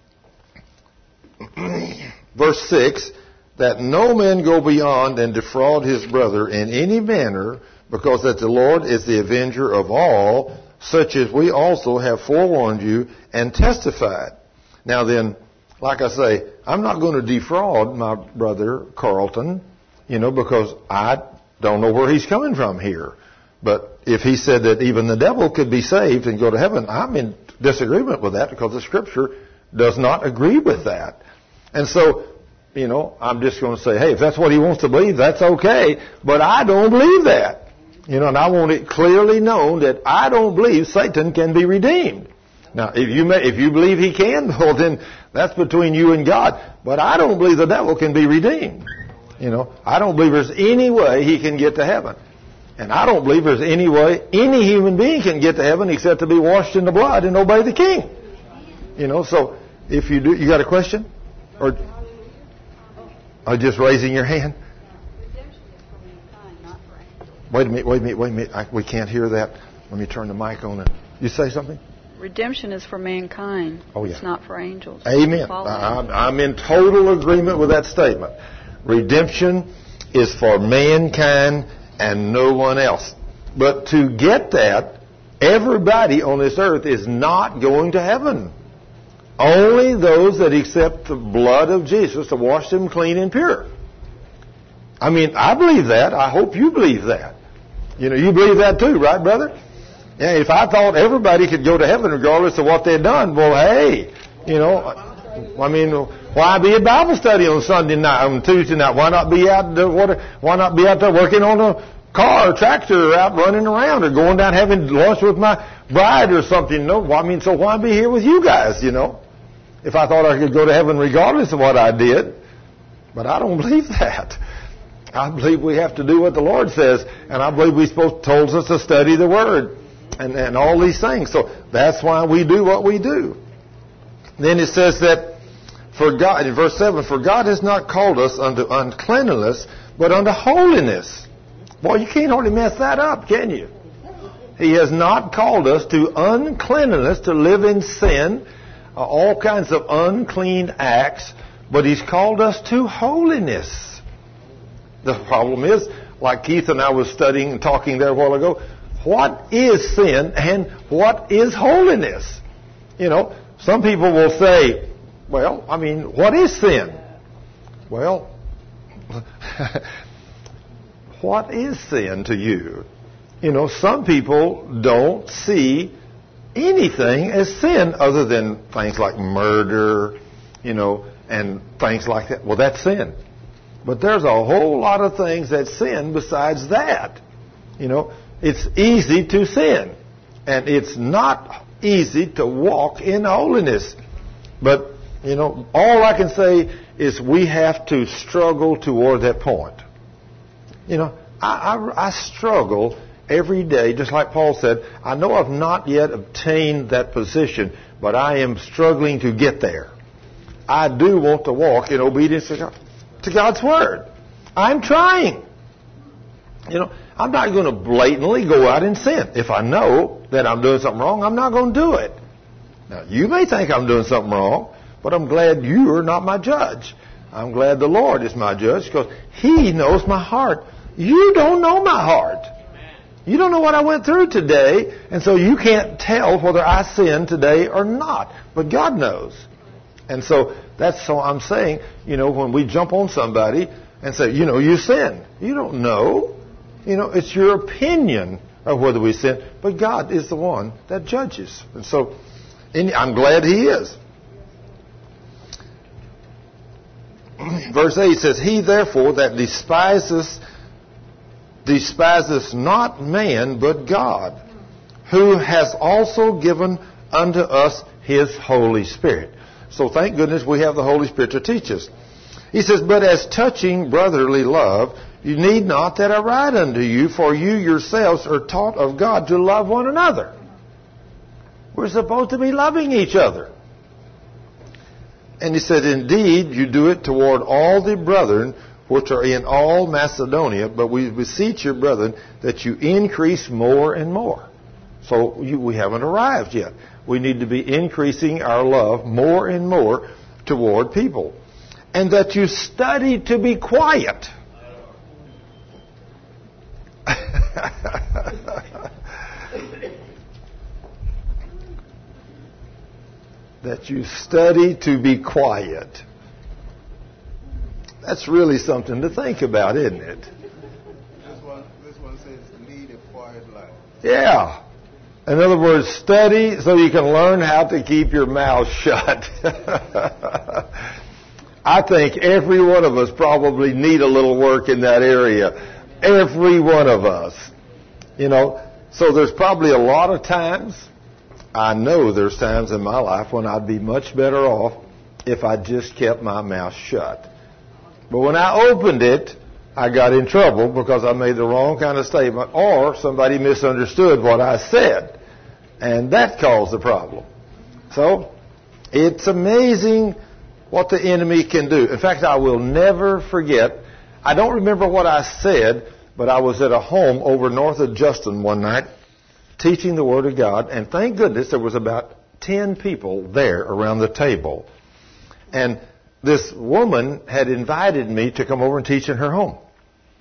verse six, that no man go beyond and defraud his brother in any manner, because that the Lord is the avenger of all, such as we also have forewarned you and testified. Now then, like I say, I'm not going to defraud my brother Carlton, you know, because I don't know where he's coming from here. But if he said that even the devil could be saved and go to heaven, I'm in disagreement with that because the Scripture does not agree with that. And so, you know, I'm just going to say, hey, if that's what he wants to believe, that's okay. But I don't believe that. You know, and I want it clearly known that I don't believe Satan can be redeemed. Now, if you may, if you believe he can, well, then that's between you and God. But I don't believe the devil can be redeemed. You know, I don't believe there's any way he can get to heaven. And I don't believe there's any way any human being can get to heaven except to be washed in the blood and obey the King. You know, so if you do, you got a question? Or are you just raising your hand? Wait a minute, wait a minute, wait a minute. I, we can't hear that. Let me turn the mic on. And you say something? Redemption is for mankind. Oh, yeah. It's not for angels. Amen. I'm, I'm in total agreement with that statement. Redemption is for mankind and no one else. But to get that, everybody on this earth is not going to heaven. Only those that accept the blood of Jesus to wash them clean and pure. I mean, I believe that. I hope you believe that. You know, you believe that too, right, brother? Yeah, if I thought everybody could go to heaven regardless of what they'd done, well, hey, you know, I mean, why be at Bible study on Sunday night, on Tuesday night? Why not be out there, why not be out there working on a car or tractor or out running around or going down having lunch with my bride or something? No, I mean, so why be here with you guys, you know? If I thought I could go to heaven regardless of what I did. But I don't believe that. I believe we have to do what the Lord says, and I believe He's supposed told us to study the Word and, and all these things. So that's why we do what we do. Then it says that for God, in verse seven, for God has not called us unto uncleanness, but unto holiness. Boy, you can't hardly mess that up, can you? He has not called us to uncleanness, to live in sin, uh, all kinds of unclean acts, but He's called us to holiness. The problem is, like Keith and I was studying and talking there a while ago, what is sin and what is holiness? You know, some people will say, well, I mean, what is sin? Well, what is sin to you? You know, some people don't see anything as sin other than things like murder, you know, and things like that. Well, that's sin. But there's a whole lot of things that sin besides that. You know, it's easy to sin. And it's not easy to walk in holiness. But, you know, all I can say is we have to struggle toward that point. You know, I, I, I struggle every day, just like Paul said. I know I've not yet obtained that position, but I am struggling to get there. I do want to walk in obedience to God. To God's Word. I'm trying. You know, I'm not going to blatantly go out and sin. If I know that I'm doing something wrong, I'm not going to do it. Now, you may think I'm doing something wrong, but I'm glad you're not my judge. I'm glad the Lord is my judge because He knows my heart. You don't know my heart. You don't know what I went through today, and so you can't tell whether I sinned today or not. But God knows. And so that's so I'm saying, you know, when we jump on somebody and say, you know, you sin. You don't know. You know, it's your opinion of whether we sin. But God is the one that judges. And so and I'm glad He is. Verse eight says, He therefore that despiseth, despiseth not man, but God, who has also given unto us His Holy Spirit. So thank goodness we have the Holy Spirit to teach us. He says, but as touching brotherly love, you need not that I write unto you, for you yourselves are taught of God to love one another. We're supposed to be loving each other. And he said, indeed, you do it toward all the brethren which are in all Macedonia, but we beseech you, brethren, that you increase more and more. So you, we haven't arrived yet. We need to be increasing our love more and more toward people. And that you study to be quiet. That you study to be quiet. That's really something to think about, isn't it? This one, this one says, lead a quiet life. Yeah. In other words, study so you can learn how to keep your mouth shut. I think every one of us probably need a little work in that area. Every one of us. You know, so there's probably a lot of times, I know there's times in my life when I'd be much better off if I just kept my mouth shut. But when I opened it, I got in trouble because I made the wrong kind of statement or somebody misunderstood what I said. And that caused the problem. So, it's amazing what the enemy can do. In fact, I will never forget, I don't remember what I said, but I was at a home over north of Justin one night teaching the Word of God, and thank goodness there was about ten people there around the table. And this woman had invited me to come over and teach in her home.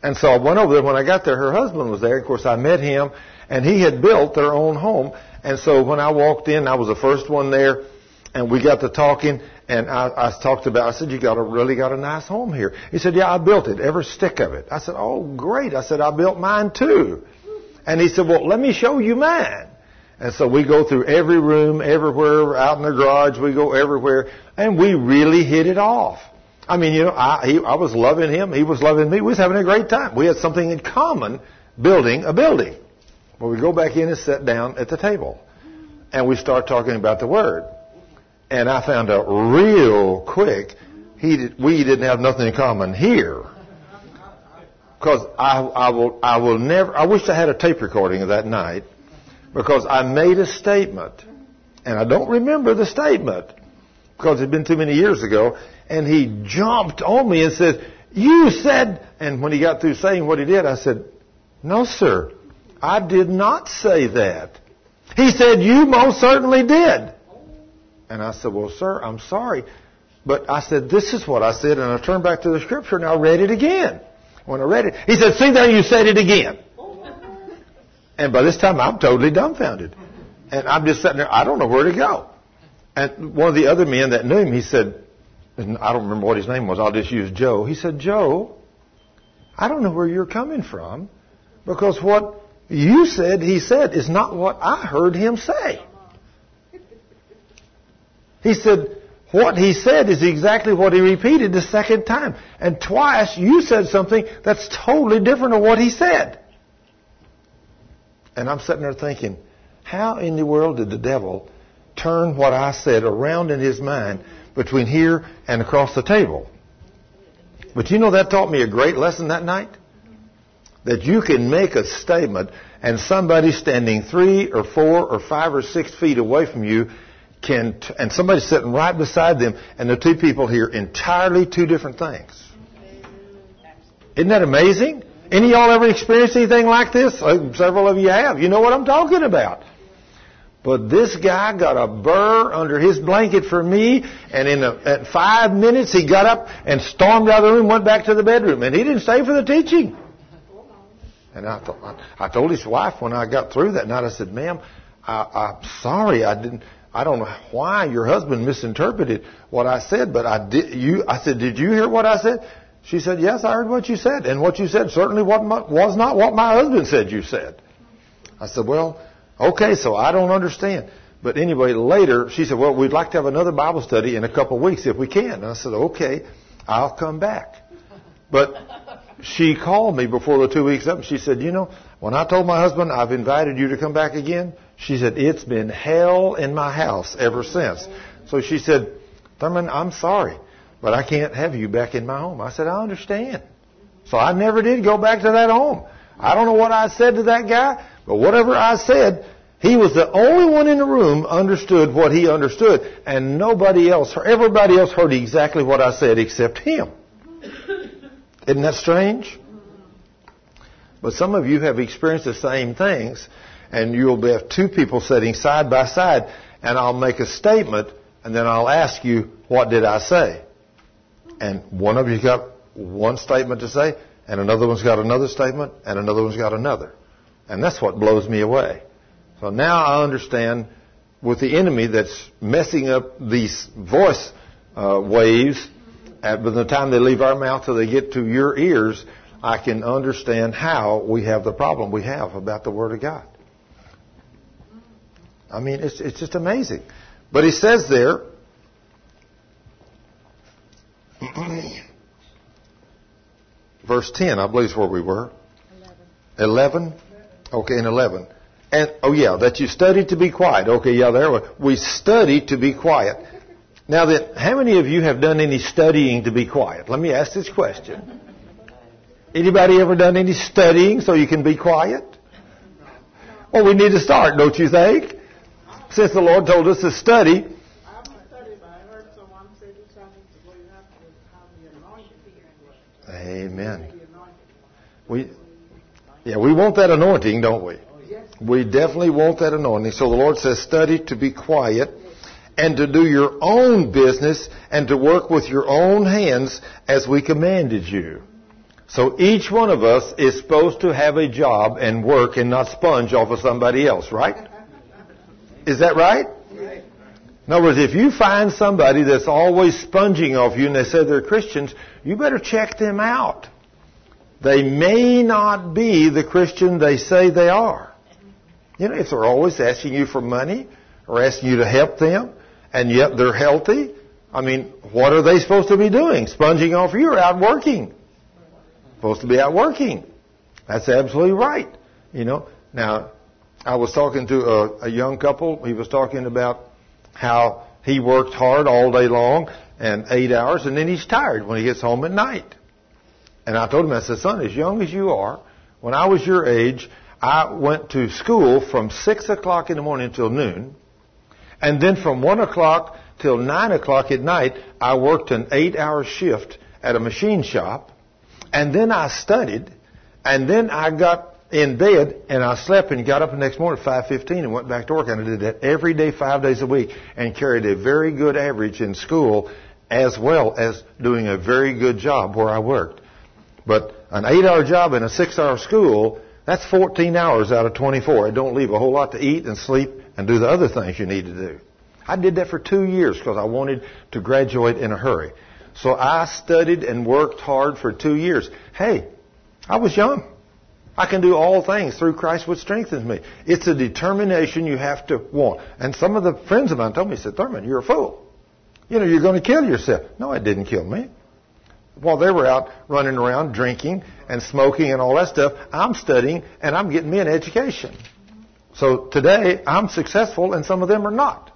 And so I went over there. When I got there, her husband was there. Of course, I met him, and he had built their own home. And so when I walked in, I was the first one there, and we got to talking, and I, I talked about, I said, you got a, really got a nice home here. He said, yeah, I built it, every stick of it. I said, oh, great. I said, I built mine too. And he said, well, let me show you mine. And so we go through every room, everywhere, out in the garage, we go everywhere, and we really hit it off. I mean, you know, I, he, I was loving him. He was loving me. We was having a great time. We had something in common, building a building. Well, we go back in and sit down at the table. And we start talking about the Word. And I found out real quick, he did, we didn't have nothing in common here. Because I, I will, I will never, I wish I had a tape recording of that night. Because I made a statement. And I don't remember the statement. Because it's been too many years ago. And he jumped on me and said, you said, and when he got through saying what he did, I said, no, sir, I did not say that. He said, you most certainly did. And I said, well, sir, I'm sorry. But I said, this is what I said. And I turned back to the scripture and I read it again. When I read it, he said, see there, you said it again. And by this time, I'm totally dumbfounded. And I'm just sitting there, I don't know where to go. And one of the other men that knew him, he said, I don't remember what his name was. I'll just use Joe. He said, Joe, I don't know where you're coming from because what you said, he said, is not what I heard him say. He said, what he said is exactly what he repeated the second time. And twice you said something that's totally different than what he said. And I'm sitting there thinking, how in the world did the devil turn what I said around in his mind between here and across the table? But you know, that taught me a great lesson that night. That you can make a statement and somebody standing three or four or five or six feet away from you can, t- and somebody sitting right beside them, and the two people hear entirely two different things. Isn't that amazing? Any of y'all ever experienced anything like this? Uh, several of you have. You know what I'm talking about. But this guy got a burr under his blanket for me, and in a, at five minutes he got up and stormed out of the room, went back to the bedroom, and he didn't stay for the teaching. And I thought, I, I told his wife when I got through that night, I said, "Ma'am, I, I'm sorry, I didn't. I don't know why your husband misinterpreted what I said, but I did. You, I said, did you hear what I said?" She said, "Yes, I heard what you said, and what you said certainly was not what my husband said you said." I said, "Well, okay, so I don't understand." But anyway, later, she said, "Well, we'd like to have another Bible study in a couple of weeks if we can." And I said, "Okay, I'll come back." But she called me before the two weeks up, and she said, "You know, when I told my husband I've invited you to come back again," she said, "it's been hell in my house ever since." So she said, "Thurman, I'm sorry, but I can't have you back in my home." I said, "I understand." So I never did go back to that home. I don't know what I said to that guy, but whatever I said, he was the only one in the room understood what he understood, and nobody else, everybody else heard exactly what I said except him. Isn't that strange? But some of you have experienced the same things, and you'll have two people sitting side by side, and I'll make a statement, and then I'll ask you, what did I say? And one of you's got one statement to say, and another one's got another statement, and another one's got another. And that's what blows me away. So now I understand with the enemy that's messing up these voice uh, waves, at by the time they leave our mouth till they get to your ears, I can understand how we have the problem we have about the Word of God. I mean, it's it's just amazing. But he says there, verse ten, I believe is where we were. Eleven. Okay, in eleven. And, oh yeah, that you studied to be quiet. Okay, yeah, there we We studied to be quiet. Now then, how many of you have done any studying to be quiet? Let me ask this question. Anybody ever done any studying so you can be quiet? Well, we need to start, don't you think? Since the Lord told us to study. I haven't studied, but I heard someone say do something to go, you have to have the anointing. Amen. We, yeah, we want that anointing, don't we? We definitely want that anointing. So the Lord says, study to be quiet and to do your own business and to work with your own hands as we commanded you. So each one of us is supposed to have a job and work and not sponge off of somebody else, right? Is that right? Right. In other words, if you find somebody that's always sponging off you and they say they're Christians, you better check them out. They may not be the Christian they say they are. You know, if they're always asking you for money or asking you to help them, and yet they're healthy, I mean, what are they supposed to be doing? Sponging off you or out working? Supposed to be out working. That's absolutely right. You know, now, I was talking to a, a young couple. He was talking about how he worked hard all day long and eight hours, and then he's tired when he gets home at night. And I told him, I said, son, as young as you are, when I was your age, I went to school from six o'clock in the morning until noon. And then from one o'clock till nine o'clock at night, I worked an eight-hour shift at a machine shop. And then I studied. And then I got in bed and I slept and got up the next morning at five fifteen and went back to work. And I did that every day, five days a week, and carried a very good average in school as well as doing a very good job where I worked. But an eight-hour job in a six-hour school, that's fourteen hours out of twenty-four. It don't leave a whole lot to eat and sleep and do the other things you need to do. I did that for two years because I wanted to graduate in a hurry. So I studied and worked hard for two years. Hey, I was young. I can do all things through Christ which strengthens me. It's a determination you have to want. And some of the friends of mine told me, said, Thurman, you're a fool. You know, you're going to kill yourself. No, it didn't kill me. While they were out running around drinking and smoking and all that stuff, I'm studying and I'm getting me an education. So today, I'm successful and some of them are not.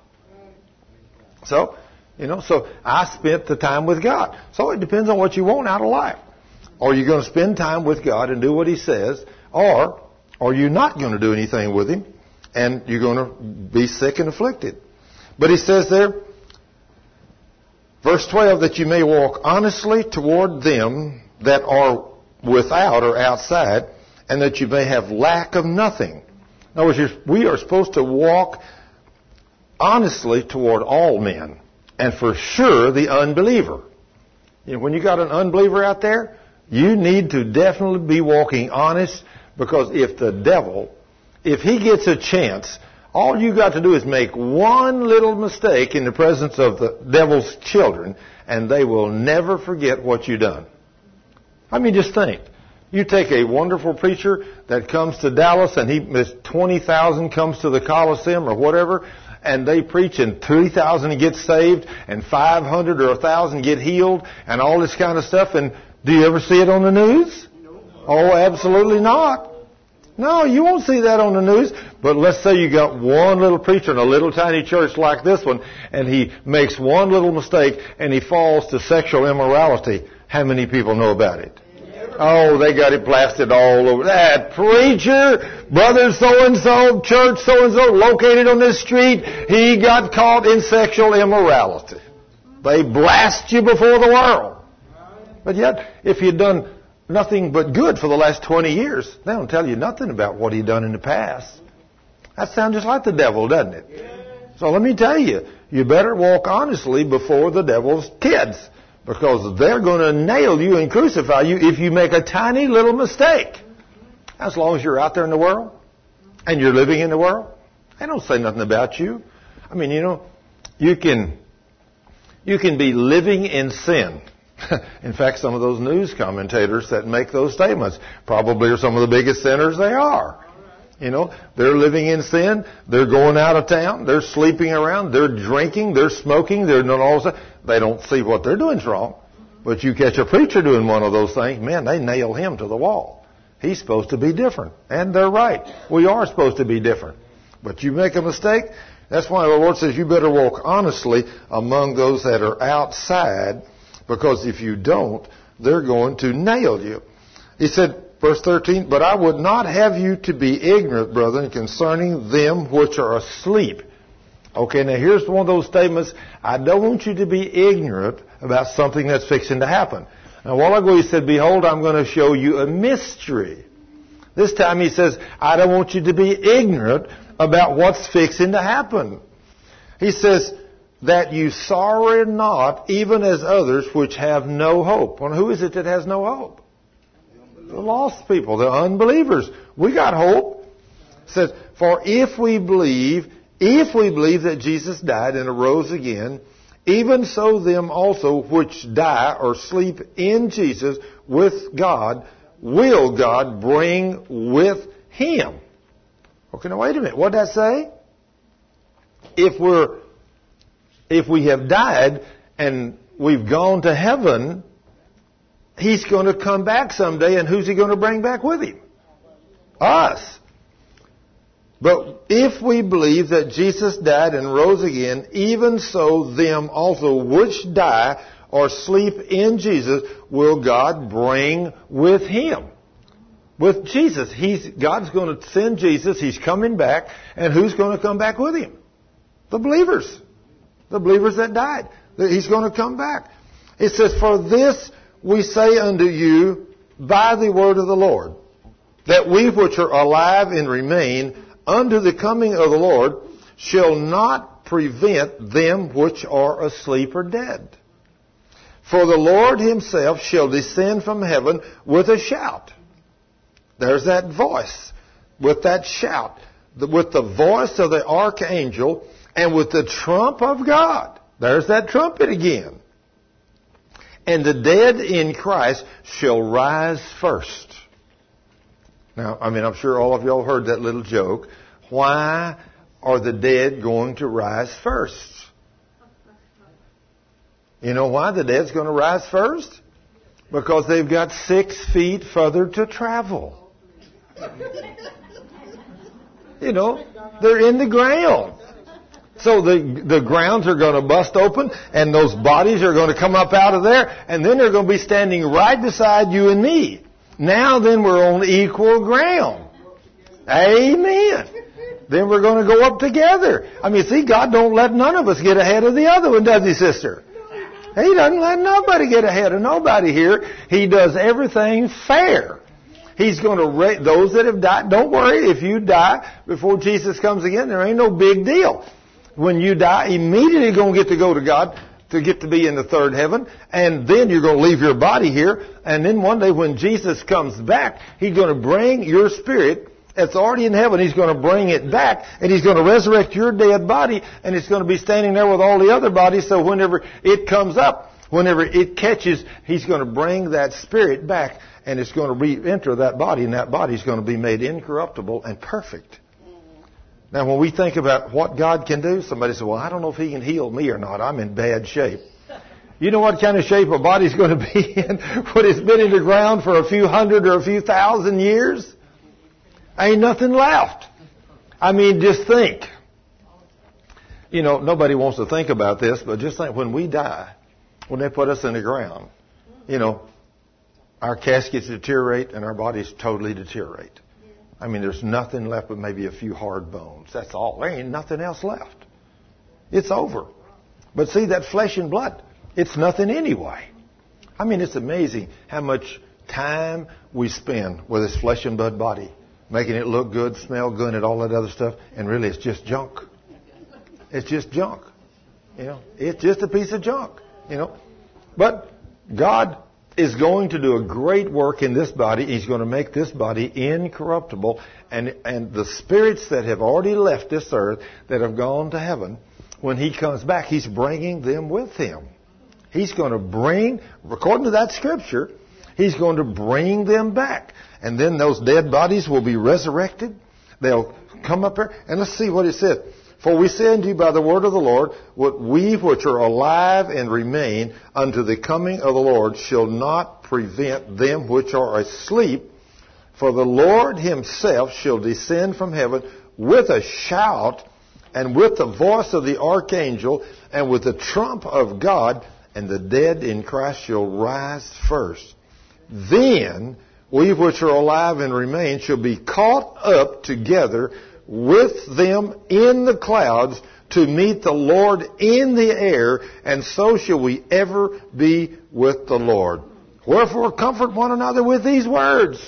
So, you know, so I spent the time with God. So it depends on what you want out of life. Are you going to spend time with God and do what He says? Or are you not going to do anything with Him and you're going to be sick and afflicted? But He says there, verse twelve, that you may walk honestly toward them that are without or outside, and that you may have lack of nothing. In other words, we are supposed to walk honestly toward all men, and for sure the unbeliever. You know, when you got an unbeliever out there, you need to definitely be walking honest, because if the devil, if he gets a chance, all you got to do is make one little mistake in the presence of the devil's children, and they will never forget what you done. I mean, just think. You take a wonderful preacher that comes to Dallas, and he twenty thousand comes to the Coliseum or whatever, and they preach, and three thousand get saved, and five hundred or one thousand get healed, and all this kind of stuff. And do you ever see it on the news? Oh, absolutely not. No, you won't see that on the news. But let's say you got one little preacher in a little tiny church like this one, and he makes one little mistake, and he falls to sexual immorality. How many people know about it? Oh, they got it blasted all over. That preacher, brother so-and-so, church so-and-so, located on this street, he got caught in sexual immorality. They blast you before the world. But yet, if you've done nothing but good for the last twenty years, they don't tell you nothing about what he'd done in the past. That sounds just like the devil, doesn't it? So let me tell you, you better walk honestly before the devil's kids, because they're going to nail you and crucify you if you make a tiny little mistake. As long as you're out there in the world and you're living in the world, they don't say nothing about you. I mean, you know, you can you can be living in sin. In fact, some of those news commentators that make those statements probably are some of the biggest sinners they are. You know, they're living in sin. They're going out of town. They're sleeping around. They're drinking. They're smoking. They're doing all this. They don't see what they're doing is wrong. But you catch a preacher doing one of those things, man, they nail him to the wall. He's supposed to be different. And they're right. We are supposed to be different. But you make a mistake, that's why the Lord says you better walk honestly among those that are outside, because if you don't, they're going to nail you. He said, verse thirteen, but I would not have you to be ignorant, brethren, concerning them which are asleep. Okay, now here's one of those statements. I don't want you to be ignorant about something that's fixing to happen. Now, a while ago he said, behold, I'm going to show you a mystery. This time he says, I don't want you to be ignorant about what's fixing to happen. He says, that you sorrow not, even as others which have no hope. Well, who is it that has no hope? The lost people, the unbelievers. We got hope. It says, for if we believe, if we believe that Jesus died and arose again, even so them also which die or sleep in Jesus with God, will God bring with Him. Okay, now wait a minute. What did that say? If we're, if we have died and we've gone to heaven, He's going to come back someday, and who's He going to bring back with Him? Us. But if we believe that Jesus died and rose again, even so them also which die or sleep in Jesus will God bring with Him. With Jesus. He's, God's going to send Jesus. He's coming back. And who's going to come back with Him? The believers. The believers that died. He's going to come back. It says, for this we say unto you by the word of the Lord, that we which are alive and remain unto the coming of the Lord shall not prevent them which are asleep or dead. For the Lord Himself shall descend from heaven with a shout. There's that voice, with that shout, with the voice of the archangel, and with the trump of God. There's that trumpet again. And the dead in Christ shall rise first. Now, I mean, I'm sure all of y'all heard that little joke. Why are the dead going to rise first? You know why the dead's going to rise first? Because they've got six feet further to travel. You know, they're in the ground. So the the grounds are going to bust open, and those bodies are going to come up out of there, and then they're going to be standing right beside you and me. Now then we're on equal ground. Amen. Then we're going to go up together. I mean, see, God don't let none of us get ahead of the other one, does He, sister? He doesn't let nobody get ahead of nobody here. He does everything fair. He's going to raise those that have died. Don't worry, if you die before Jesus comes again, there ain't no big deal. When you die, immediately you're going to get to go to God, to get to be in the third heaven, and then you're going to leave your body here, and then one day when Jesus comes back, He's going to bring your spirit that's already in heaven, He's going to bring it back, and He's going to resurrect your dead body, and it's going to be standing there with all the other bodies, so whenever it comes up, whenever it catches, He's going to bring that spirit back, and it's going to re-enter that body, and that body is going to be made incorruptible and perfect. Now, when we think about what God can do, somebody says, well, I don't know if He can heal me or not. I'm in bad shape. You know what kind of shape a body's going to be in when it's been in the ground for a few hundred or a few thousand years? Ain't nothing left. I mean, just think. You know, nobody wants to think about this, but just think when we die, when they put us in the ground, you know, our caskets deteriorate and our bodies totally deteriorate. I mean, there's nothing left but maybe a few hard bones. That's all. There ain't nothing else left. It's over. But see, that flesh and blood, it's nothing anyway. I mean, it's amazing how much time we spend with this flesh and blood body, making it look good, smell good, and all that other stuff, and really it's just junk. It's just junk. You know, it's just a piece of junk. You know, but God is going to do a great work in this body. He's going to make this body incorruptible. And, and the spirits that have already left this earth, that have gone to heaven, when He comes back, He's bringing them with Him. He's going to bring, according to that scripture, He's going to bring them back. And then those dead bodies will be resurrected. They'll come up there. And let's see what it said. For we say unto you by the word of the Lord, what we which are alive and remain unto the coming of the Lord shall not prevent them which are asleep. For the Lord Himself shall descend from heaven with a shout, and with the voice of the archangel, and with the trump of God, and the dead in Christ shall rise first. Then we which are alive and remain shall be caught up together with them in the clouds to meet the Lord in the air, and so shall we ever be with the Lord. Wherefore comfort one another with these words.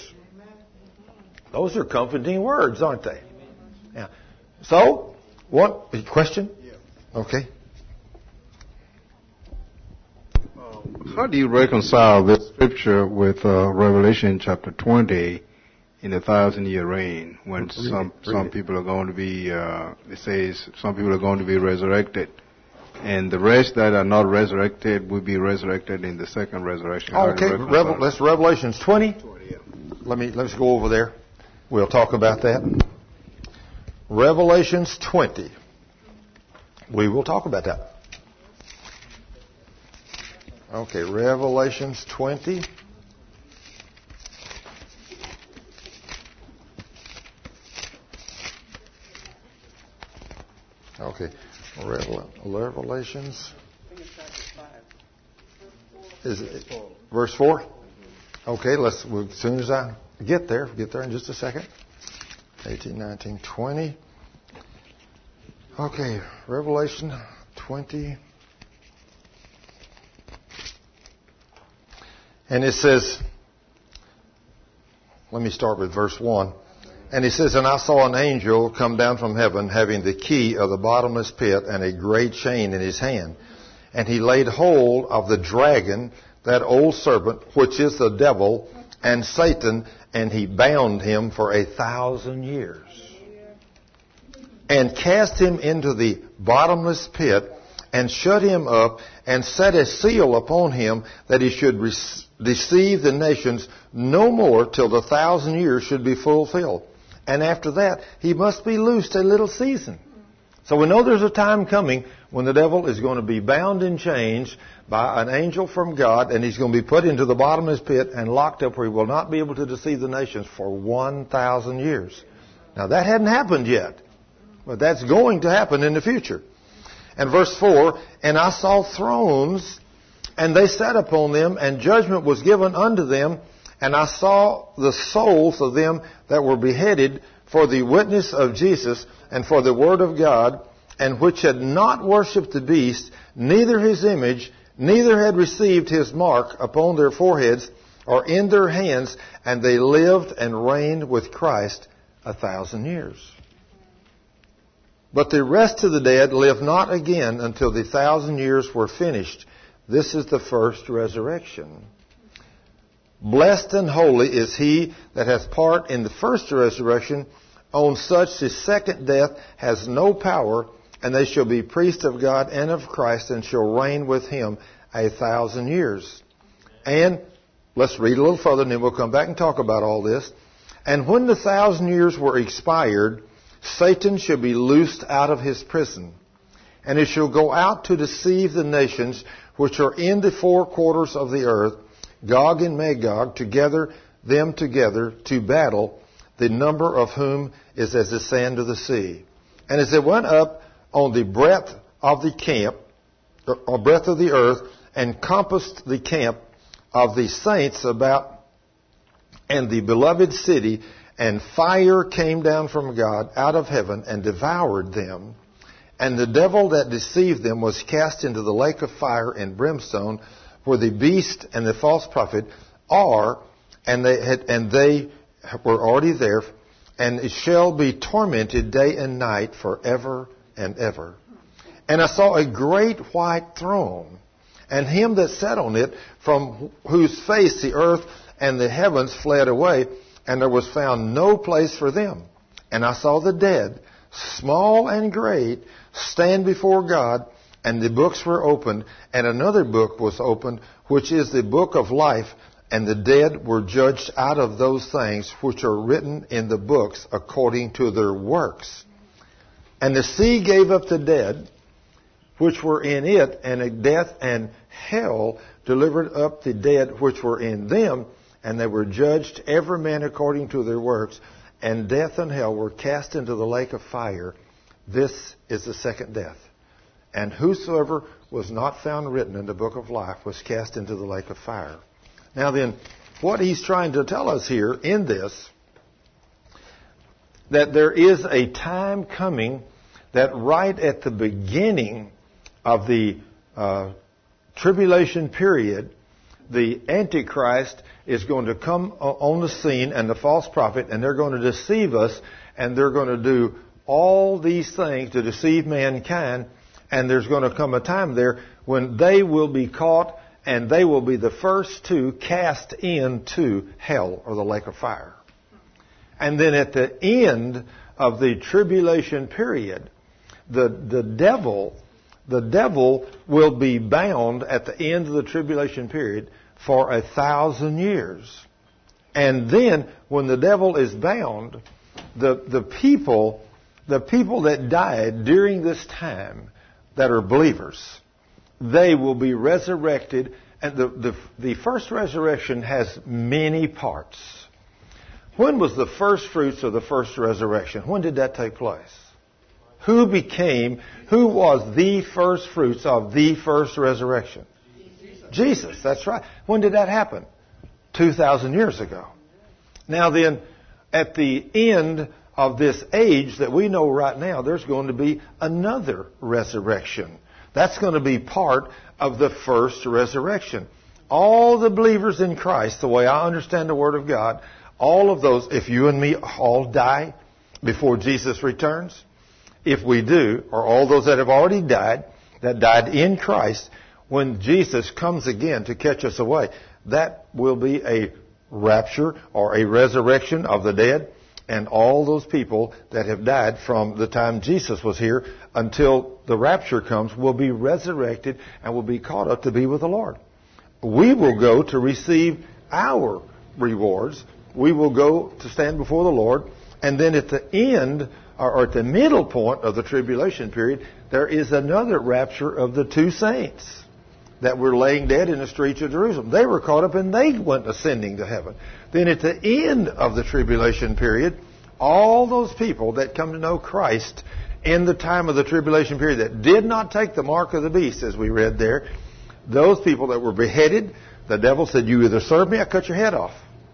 Those are comforting words, aren't they? Yeah. So, what question? Okay. Um, How do you reconcile this scripture with uh, Revelation chapter twenty in the thousand year reign, when Read some it, read some it. people are going to be, uh, it says some people are going to be resurrected, and the rest that are not resurrected will be resurrected in the second resurrection? How do Okay, you reconcile Revel, that's Revelations twenty. twenty, yeah. Let me let's go over there. We'll talk about that. Revelations twenty. We will talk about that. Okay, Revelations twenty. Okay, Revel- Revelations. Is it verse four? Okay, let's. Well, as soon as I get there, get there in just a second. eighteen, nineteen, twenty. Okay, Revelation twenty. And it says, let me start with verse one. And he says, and I saw an angel come down from heaven, having the key of the bottomless pit and a great chain in his hand. And he laid hold of the dragon, that old serpent, which is the devil and Satan, and he bound him for a thousand years. And cast him into the bottomless pit, and shut him up, and set a seal upon him, that he should re- deceive the nations no more till the thousand years should be fulfilled. And after that, he must be loosed a little season. So we know there's a time coming when the devil is going to be bound in chains by an angel from God, and he's going to be put into the bottomless pit and locked up where he will not be able to deceive the nations for one thousand years. Now that hadn't happened yet, but that's going to happen in the future. And verse four, and I saw thrones, and they sat upon them, and judgment was given unto them. And I saw the souls of them that were beheaded for the witness of Jesus and for the word of God, and which had not worshipped the beast, neither his image, neither had received his mark upon their foreheads or in their hands, and they lived and reigned with Christ a thousand years. But the rest of the dead lived not again until the thousand years were finished. This is the first resurrection. Blessed and holy is he that hath part in the first resurrection. On such the second death has no power, and they shall be priests of God and of Christ, and shall reign with him a thousand years. And let's read a little further, and then we'll come back and talk about all this. And when the thousand years were expired, Satan shall be loosed out of his prison, and he shall go out to deceive the nations which are in the four quarters of the earth, Gog and Magog, together them together to battle, the number of whom is as the sand of the sea. And as they went up on the breadth of the camp, or breadth of the earth, and compassed the camp of the saints about and the beloved city, and fire came down from God out of heaven and devoured them. And the devil that deceived them was cast into the lake of fire and brimstone, where the beast and the false prophet are, and they had, and they were already there, and it shall be tormented day and night forever and ever. And I saw a great white throne, and him that sat on it, from whose face the earth and the heavens fled away, and there was found no place for them. And I saw the dead, small and great, stand before God, and the books were opened, and another book was opened, which is the book of life, and the dead were judged out of those things which are written in the books according to their works. And the sea gave up the dead, which were in it, and death and hell delivered up the dead which were in them, and they were judged every man according to their works, and death and hell were cast into the lake of fire. This is the second death. And whosoever was not found written in the book of life was cast into the lake of fire. Now then, what he's trying to tell us here in this, that there is a time coming that right at the beginning of the uh, tribulation period, the Antichrist is going to come on the scene, and the false prophet, and they're going to deceive us, and they're going to do all these things to deceive mankind. And there's going to come a time there when they will be caught and they will be the first two cast into hell or the lake of fire. And then at the end of the tribulation period, the, the devil, the devil will be bound at the end of the tribulation period for a thousand years. And then when the devil is bound, the, the people, the people that died during this time that are believers, they will be resurrected. And the, the, the first resurrection has many parts. When was the first fruits of the first resurrection? When did that take place? Who became, who was the first fruits of the first resurrection? Jesus. Jesus, that's right. When did that happen? two thousand years ago. Now then, at the end of this age that we know right now, there's going to be another resurrection. That's going to be part of the first resurrection. All the believers in Christ, the way I understand the Word of God, all of those, if you and me all die before Jesus returns, if we do, or all those that have already died, that died in Christ, when Jesus comes again to catch us away, that will be a rapture or a resurrection of the dead, and all those people that have died from the time Jesus was here until the rapture comes will be resurrected and will be caught up to be with the Lord. We will go to receive our rewards. We will go to stand before the Lord, and then at the end, or at the middle point of the tribulation period, there is another rapture of the two saints that were laying dead in the streets of Jerusalem. They were caught up and they went ascending to heaven. Then at the end of the tribulation period, all those people that come to know Christ in the time of the tribulation period that did not take the mark of the beast, as we read there, those people that were beheaded, the devil said, you either serve me or cut your head off.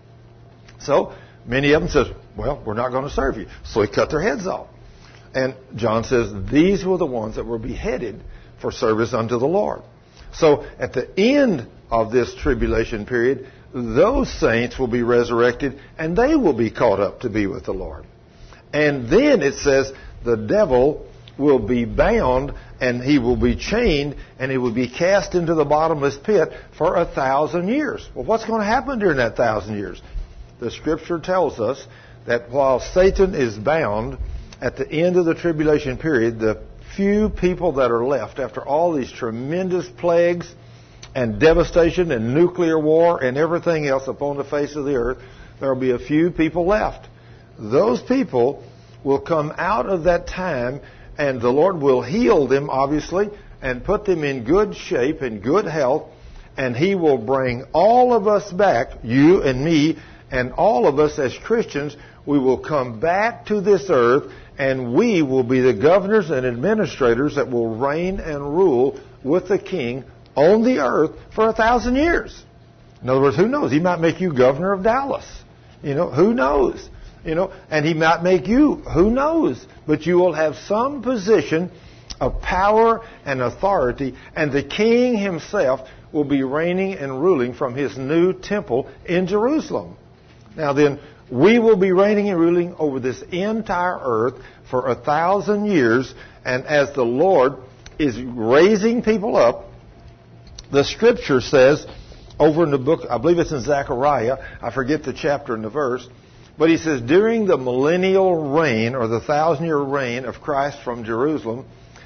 So many of them says, well, we're not going to serve you. So he cut their heads off. And John says these were the ones that were beheaded for service unto the Lord. So at the end of this tribulation period, those saints will be resurrected and they will be caught up to be with the Lord. And then it says the devil will be bound and he will be chained and he will be cast into the bottomless pit for a thousand years. Well, what's going to happen during that thousand years? The Scripture tells us that while Satan is bound, at the end of the tribulation period, the few people that are left after all these tremendous plagues and devastation and nuclear war and everything else upon the face of the earth, there will be a few people left. Those people will come out of that time and the Lord will heal them, obviously, and put them in good shape and good health, and He will bring all of us back, you and me, and all of us as Christians, we will come back to this earth and we will be the governors and administrators that will reign and rule with the King on the earth for a thousand years. In other words, who knows? He might make you governor of Dallas. You know, who knows? You know, and He might make you, who knows? But you will have some position of power and authority, and the King Himself will be reigning and ruling from His new temple in Jerusalem. Now then, we will be reigning and ruling over this entire earth for a thousand years. And as the Lord is raising people up, the Scripture says, over in the book, I believe it's in Zechariah, I forget the chapter and the verse, but he says, during the millennial reign, or the thousand-year reign of Christ from Jerusalem,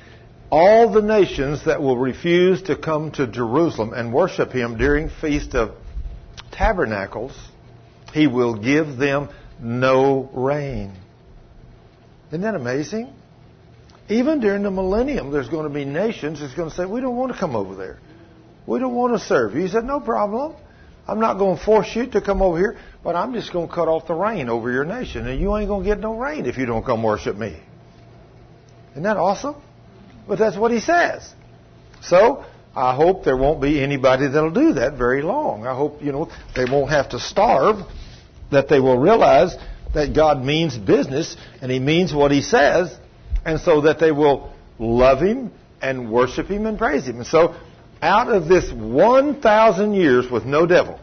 all the nations that will refuse to come to Jerusalem and worship Him during Feast of Tabernacles, He will give them no rain. Isn't that amazing? Even during the millennium, there's going to be nations that's going to say, we don't want to come over there. We don't want to serve you. He said, no problem. I'm not going to force you to come over here, but I'm just going to cut off the rain over your nation, and you ain't going to get no rain if you don't come worship me. Isn't that awesome? But that's what He says. So I hope there won't be anybody that'll do that very long. I hope, you know, they won't have to starve, that they will realize that God means business and He means what He says, and so that they will love Him and worship Him and praise Him. And so out of this one thousand years with no devil,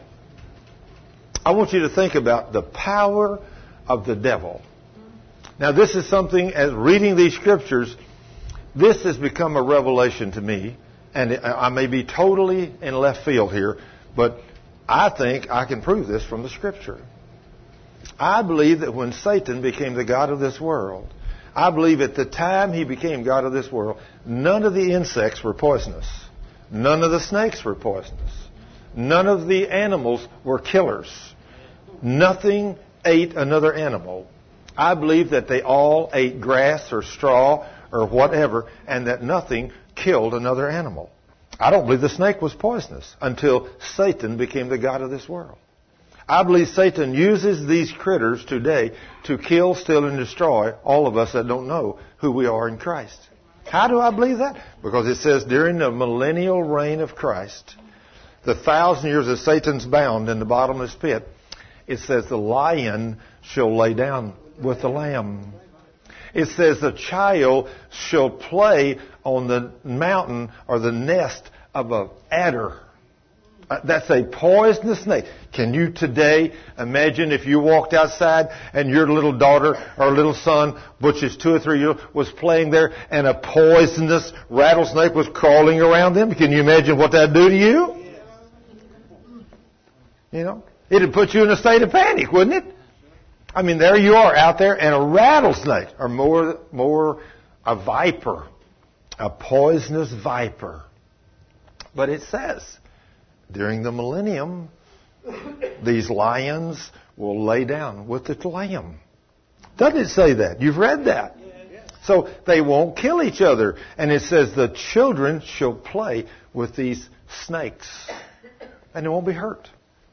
I want you to think about the power of the devil. Now this is something, as reading these Scriptures, this has become a revelation to me and I may be totally in left field here, but I think I can prove this from the Scripture. I believe that when Satan became the god of this world, I believe at the time he became god of this world, none of the insects were poisonous. None of the snakes were poisonous. None of the animals were killers. Nothing ate another animal. I believe that they all ate grass or straw or whatever, and that nothing killed another animal. I don't believe the snake was poisonous until Satan became the god of this world. I believe Satan uses these critters today to kill, steal, and destroy all of us that don't know who we are in Christ. How do I believe that? Because it says during the millennial reign of Christ, the thousand years that Satan's bound in the bottomless pit, it says the lion shall lay down with the lamb. It says the child shall play on the mountain or the nest of an adder. That's a poisonous snake. Can you today imagine if you walked outside and your little daughter or little son, which is two or three years old, was playing there and a poisonous rattlesnake was crawling around them? Can you imagine what that'd do to you? You know, it'd put you in a state of panic, wouldn't it? I mean, there you are out there, and a rattlesnake, or more, more a viper, a poisonous viper. But it says, during the millennium, these lions will lay down with the lamb. Doesn't it say that? You've read that. So they won't kill each other. And it says the children shall play with these snakes, and they won't be hurt.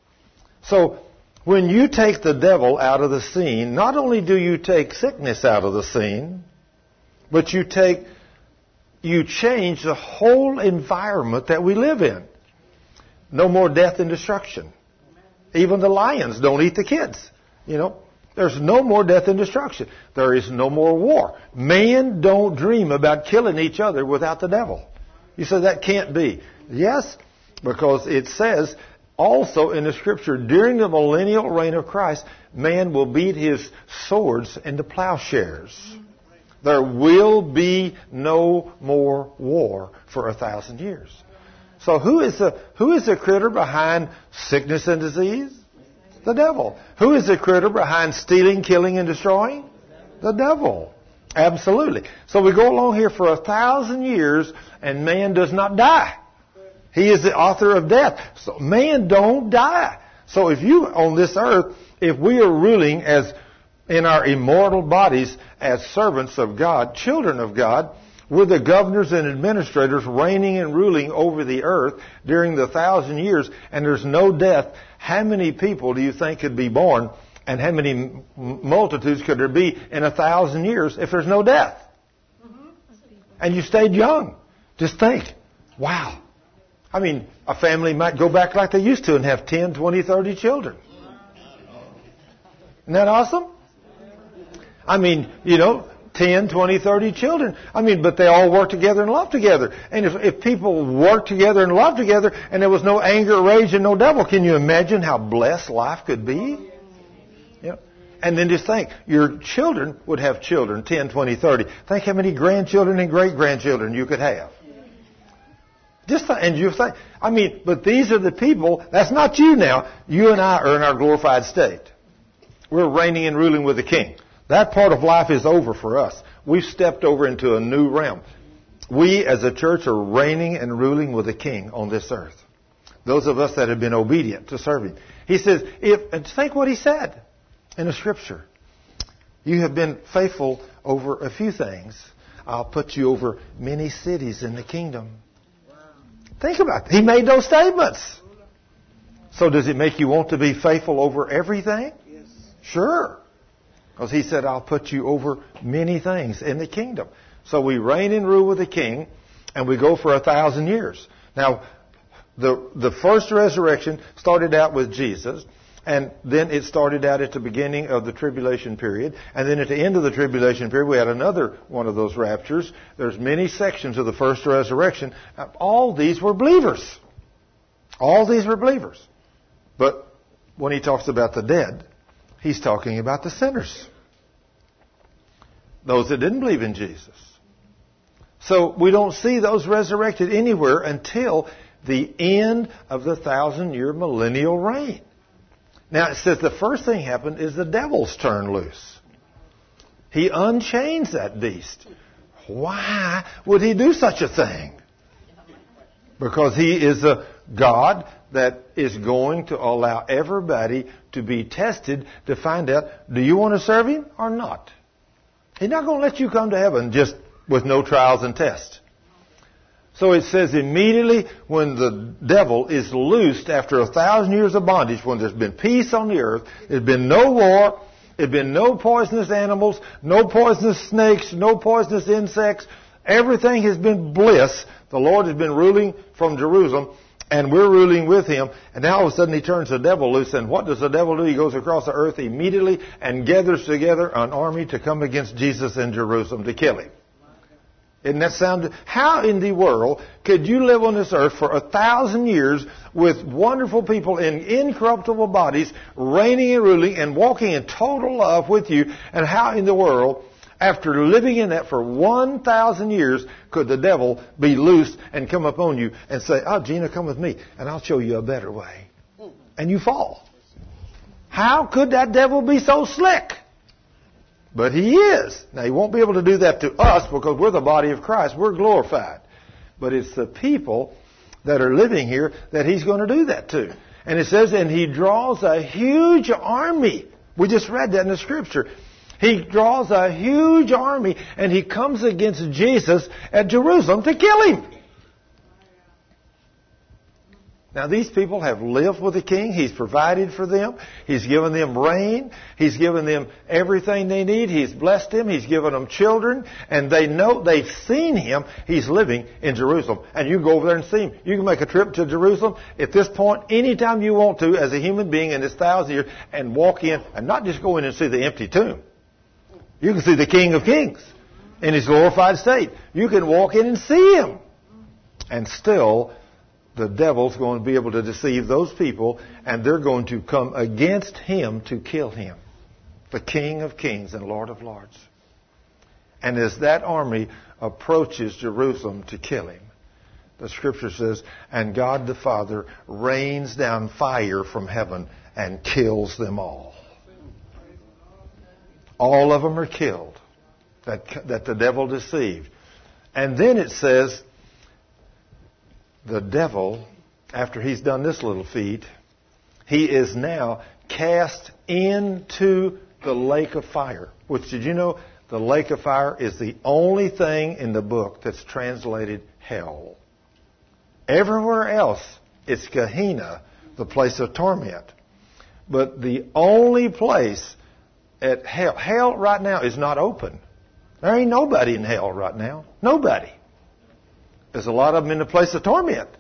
So when you take the devil out of the scene, not only do you take sickness out of the scene, but you take, you change the whole environment that we live in. No more death and destruction. Even the lions don't eat the kids. You know, there's no more death and destruction. There is no more war. Man don't dream about killing each other without the devil. You say that can't be. Yes, because it says also in the Scripture, during the millennial reign of Christ, man will beat his swords into plowshares. There will be no more war for a thousand years. So who is the who is the critter behind sickness and disease? The devil. Who is the critter behind stealing, killing, and destroying? The devil. Absolutely. So we go along here for a thousand years, and man does not die. He is the author of death. So man don't die. So if you, on this earth, if we are ruling as in our immortal bodies as servants of God, children of God, we're the governors and administrators reigning and ruling over the earth during the thousand years, and there's no death. How many people do you think could be born, and how many multitudes could there be in a thousand years if there's no death? And you stayed young. Just think, wow. I mean, a family might go back like they used to and have ten, twenty, thirty children. Isn't that awesome? I mean, you know, ten, twenty, thirty children. I mean, but they all work together and love together. And if, if people work together and love together and there was no anger, rage, and no devil, can you imagine how blessed life could be? Yeah. And then just think, your children would have children, ten, twenty, thirty. Think how many grandchildren and great-grandchildren you could have. Just th- and you think, I mean, but these are the people, that's not you now. You and I are in our glorified state. We're reigning and ruling with the King. That part of life is over for us. We've stepped over into a new realm. We as a church are reigning and ruling with the King on this earth. Those of us that have been obedient to serve Him. He says, if, and think what He said in the Scripture. You have been faithful over a few things. I'll put you over many cities in the kingdom. Think about it. He made those statements. So does it make you want to be faithful over everything? Yes. Sure. Because He said, I'll put you over many things in the kingdom. So we reign and rule with the King, and we go for a thousand years. Now, the the first resurrection started out with Jesus, and then it started out at the beginning of the tribulation period. And then at the end of the tribulation period, we had another one of those raptures. There's many sections of the first resurrection. All these were believers. All these were believers. But when He talks about the dead, He's talking about the sinners. Those that didn't believe in Jesus. So we don't see those resurrected anywhere until the end of the thousand-year millennial reign. Now, it says the first thing happened is the devil's turned loose. He unchains that beast. Why would he do such a thing? Because he is a God that is going to allow everybody to be tested to find out, do you want to serve him or not? He's not going to let you come to heaven just with no trials and tests. So it says immediately when the devil is loosed after a thousand years of bondage, when there's been peace on the earth, there's been no war, there's been no poisonous animals, no poisonous snakes, no poisonous insects, everything has been bliss. The Lord has been ruling from Jerusalem, and we're ruling with him. And now all of a sudden he turns the devil loose. And what does the devil do? He goes across the earth immediately and gathers together an army to come against Jesus in Jerusalem to kill him. Isn't that sound? How in the world could you live on this earth for a thousand years with wonderful people in incorruptible bodies reigning and ruling and walking in total love with you? And how in the world, after living in that for one thousand years, could the devil be loosed and come upon you and say, oh, Gina, come with me and I'll show you a better way. And you fall. How could that devil be so slick? But he is. Now, he won't be able to do that to us because we're the body of Christ. We're glorified. But it's the people that are living here that he's going to do that to. And it says, and he draws a huge army. We just read that in the scripture. He draws a huge army and he comes against Jesus at Jerusalem to kill him. Now, these people have lived with the king. He's provided for them. He's given them rain. He's given them everything they need. He's blessed them. He's given them children. And they know, they've seen him. He's living in Jerusalem. And you can go over there and see him. You can make a trip to Jerusalem at this point, anytime you want to, as a human being in this thousand years, and walk in, and not just go in and see the empty tomb. You can see the King of Kings in his glorified state. You can walk in and see him. And still, the devil's going to be able to deceive those people, and they're going to come against him to kill him. The King of Kings and Lord of Lords. And as that army approaches Jerusalem to kill him, the scripture says, and God the Father rains down fire from heaven and kills them all. All of them are killed that, that the devil deceived. And then it says, the devil, after he's done this little feat, he is now cast into the lake of fire. Which, did you know, the lake of fire is the only thing in the book that's translated hell. Everywhere else, it's Gehenna, the place of torment. But the only place at hell, hell right now is not open. There ain't nobody in hell right now. Nobody. There's a lot of them in the place of torment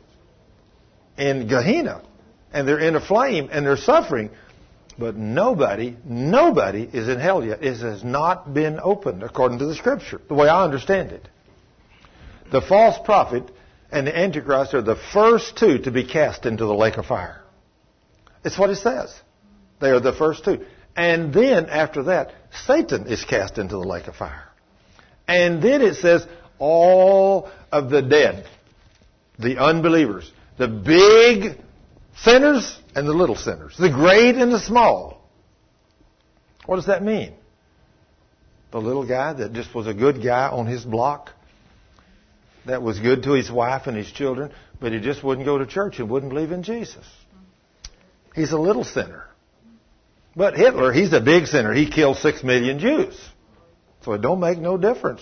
in Gehenna. And they're in a flame and they're suffering. But nobody, nobody is in hell yet. It has not been opened according to the scripture, the way I understand it. The false prophet and the Antichrist are the first two to be cast into the lake of fire. It's what it says. They are the first two. And then after that, Satan is cast into the lake of fire. And then it says, all of the dead, the unbelievers, the big sinners and the little sinners, the great and the small. What does that mean? The little guy that just was a good guy on his block, that was good to his wife and his children, but he just wouldn't go to church and wouldn't believe in Jesus. He's a little sinner. But Hitler, he's a big sinner. He killed six million Jews. So it don't make no difference.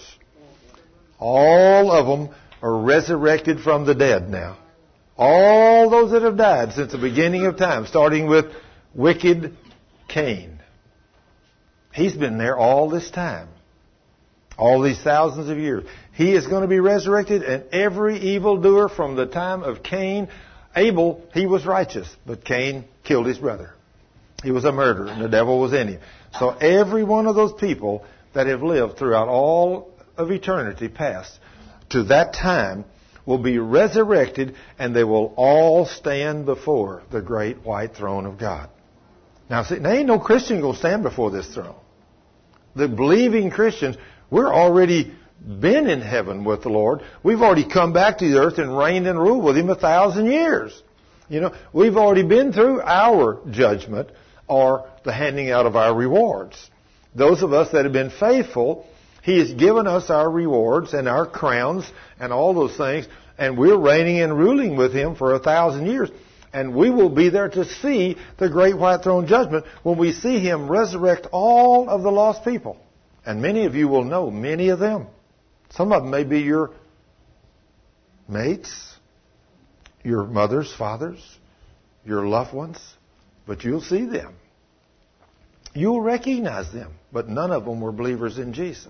All of them are resurrected from the dead now. All those that have died since the beginning of time, starting with wicked Cain. He's been there all this time. All these thousands of years. He is going to be resurrected, and every evildoer from the time of Cain. Abel, he was righteous, but Cain killed his brother. He was a murderer, and the devil was in him. So every one of those people that have lived throughout all of eternity past to that time will be resurrected, and they will all stand before the great white throne of God. Now, see, there ain't no Christian going to stand before this throne. The believing Christians, we're already been in heaven with the Lord. We've already come back to the earth and reigned and ruled with Him a thousand years. You know, we've already been through our judgment or the handing out of our rewards. Those of us that have been faithful, He has given us our rewards and our crowns and all those things, and we're reigning and ruling with Him for a thousand years. And we will be there to see the great white throne judgment when we see Him resurrect all of the lost people. And many of you will know many of them. Some of them may be your mates, your mothers, fathers, your loved ones, but you'll see them. You'll recognize them, but none of them were believers in Jesus.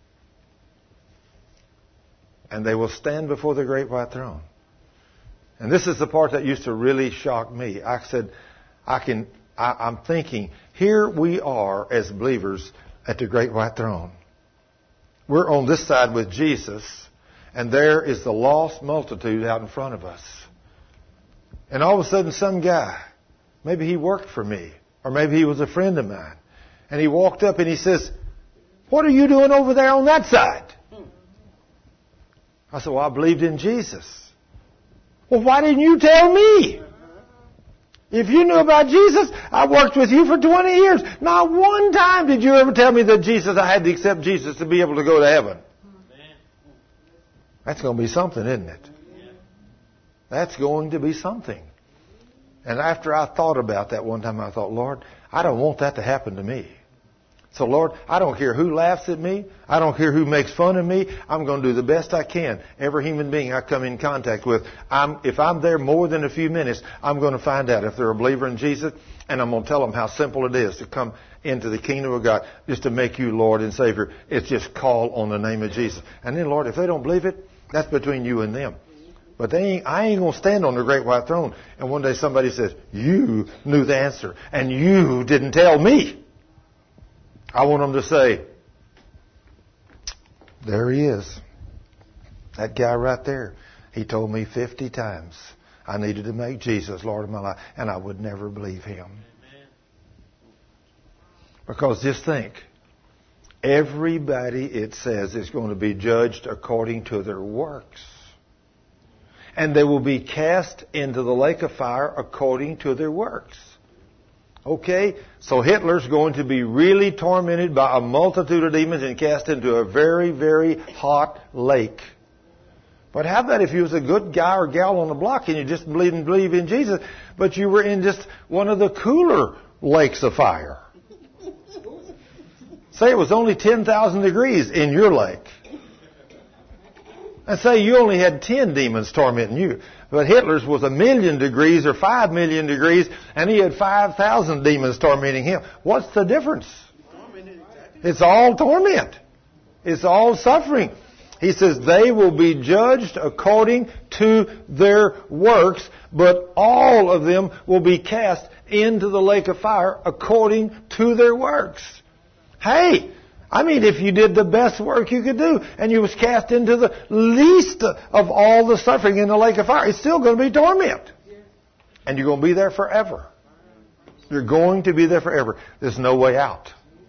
And they will stand before the great white throne. And this is the part that used to really shock me. I said, I can, I, I'm thinking, here we are as believers at the great white throne. We're on this side with Jesus, and there is the lost multitude out in front of us. And all of a sudden some guy, maybe he worked for me, or maybe he was a friend of mine, and he walked up and he says, "What are you doing over there on that side?" I said, "Well, I believed in Jesus." "Well, why didn't you tell me? If you knew about Jesus, I worked with you for twenty years. Not one time did you ever tell me that Jesus, I had to accept Jesus to be able to go to heaven." That's going to be something, isn't it? That's going to be something. And after I thought about that one time, I thought, Lord, I don't want that to happen to me. So, Lord, I don't care who laughs at me. I don't care who makes fun of me. I'm going to do the best I can. Every human being I come in contact with, I'm, if I'm there more than a few minutes, I'm going to find out if they're a believer in Jesus, and I'm going to tell them how simple it is to come into the kingdom of God, just to make you Lord and Savior. It's just call on the name of Jesus. And then, Lord, if they don't believe it, that's between you and them. But they ain't, I ain't going to stand on the great white throne, and one day somebody says, "You knew the answer, and you didn't tell me." I want them to say, "There he is. That guy right there. He told me fifty times I needed to make Jesus Lord of my life, and I would never believe him." Amen. Because just think, everybody, it says, is going to be judged according to their works. And they will be cast into the lake of fire according to their works. Okay, so Hitler's going to be really tormented by a multitude of demons and cast into a very, very hot lake. But how about if you was a good guy or gal on the block and you just believe and believe in Jesus, but you were in just one of the cooler lakes of fire? Say it was only ten thousand degrees in your lake. And say you only had ten demons tormenting you. But Hitler's was a million degrees or five million degrees, and he had five thousand demons tormenting him. What's the difference? It's all torment. It's all suffering. He says they will be judged according to their works, but all of them will be cast into the lake of fire according to their works. Hey! I mean, if you did the best work you could do and you was cast into the least of all the suffering in the lake of fire, it's still going to be torment. And you're going to be there forever. You're going to be there forever. There's no way out.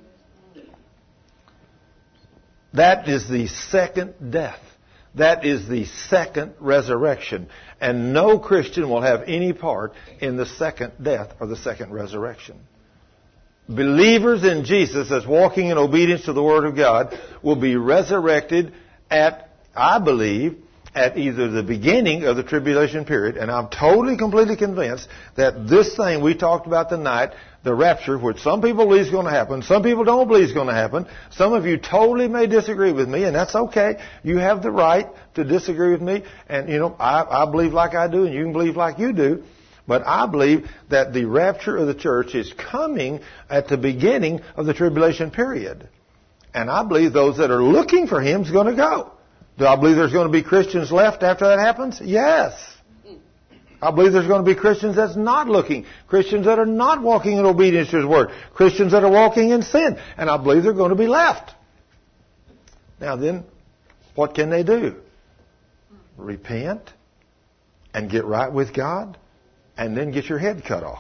That is the second death. That is the second resurrection. And no Christian will have any part in the second death or the second resurrection. Believers in Jesus as walking in obedience to the Word of God will be resurrected at, I believe, at either the beginning of the tribulation period, and I'm totally, completely convinced that this thing we talked about tonight, the rapture, which some people believe is going to happen, some people don't believe is going to happen, some of you totally may disagree with me, and that's okay. You have the right to disagree with me, and, you know, I, I believe like I do, and you can believe like you do. But I believe that the rapture of the church is coming at the beginning of the tribulation period. And I believe those that are looking for Him is going to go. Do I believe there's going to be Christians left after that happens? Yes. I believe there's going to be Christians that's not looking. Christians that are not walking in obedience to His Word. Christians that are walking in sin. And I believe they're going to be left. Now then, what can they do? Repent and get right with God? And then get your head cut off.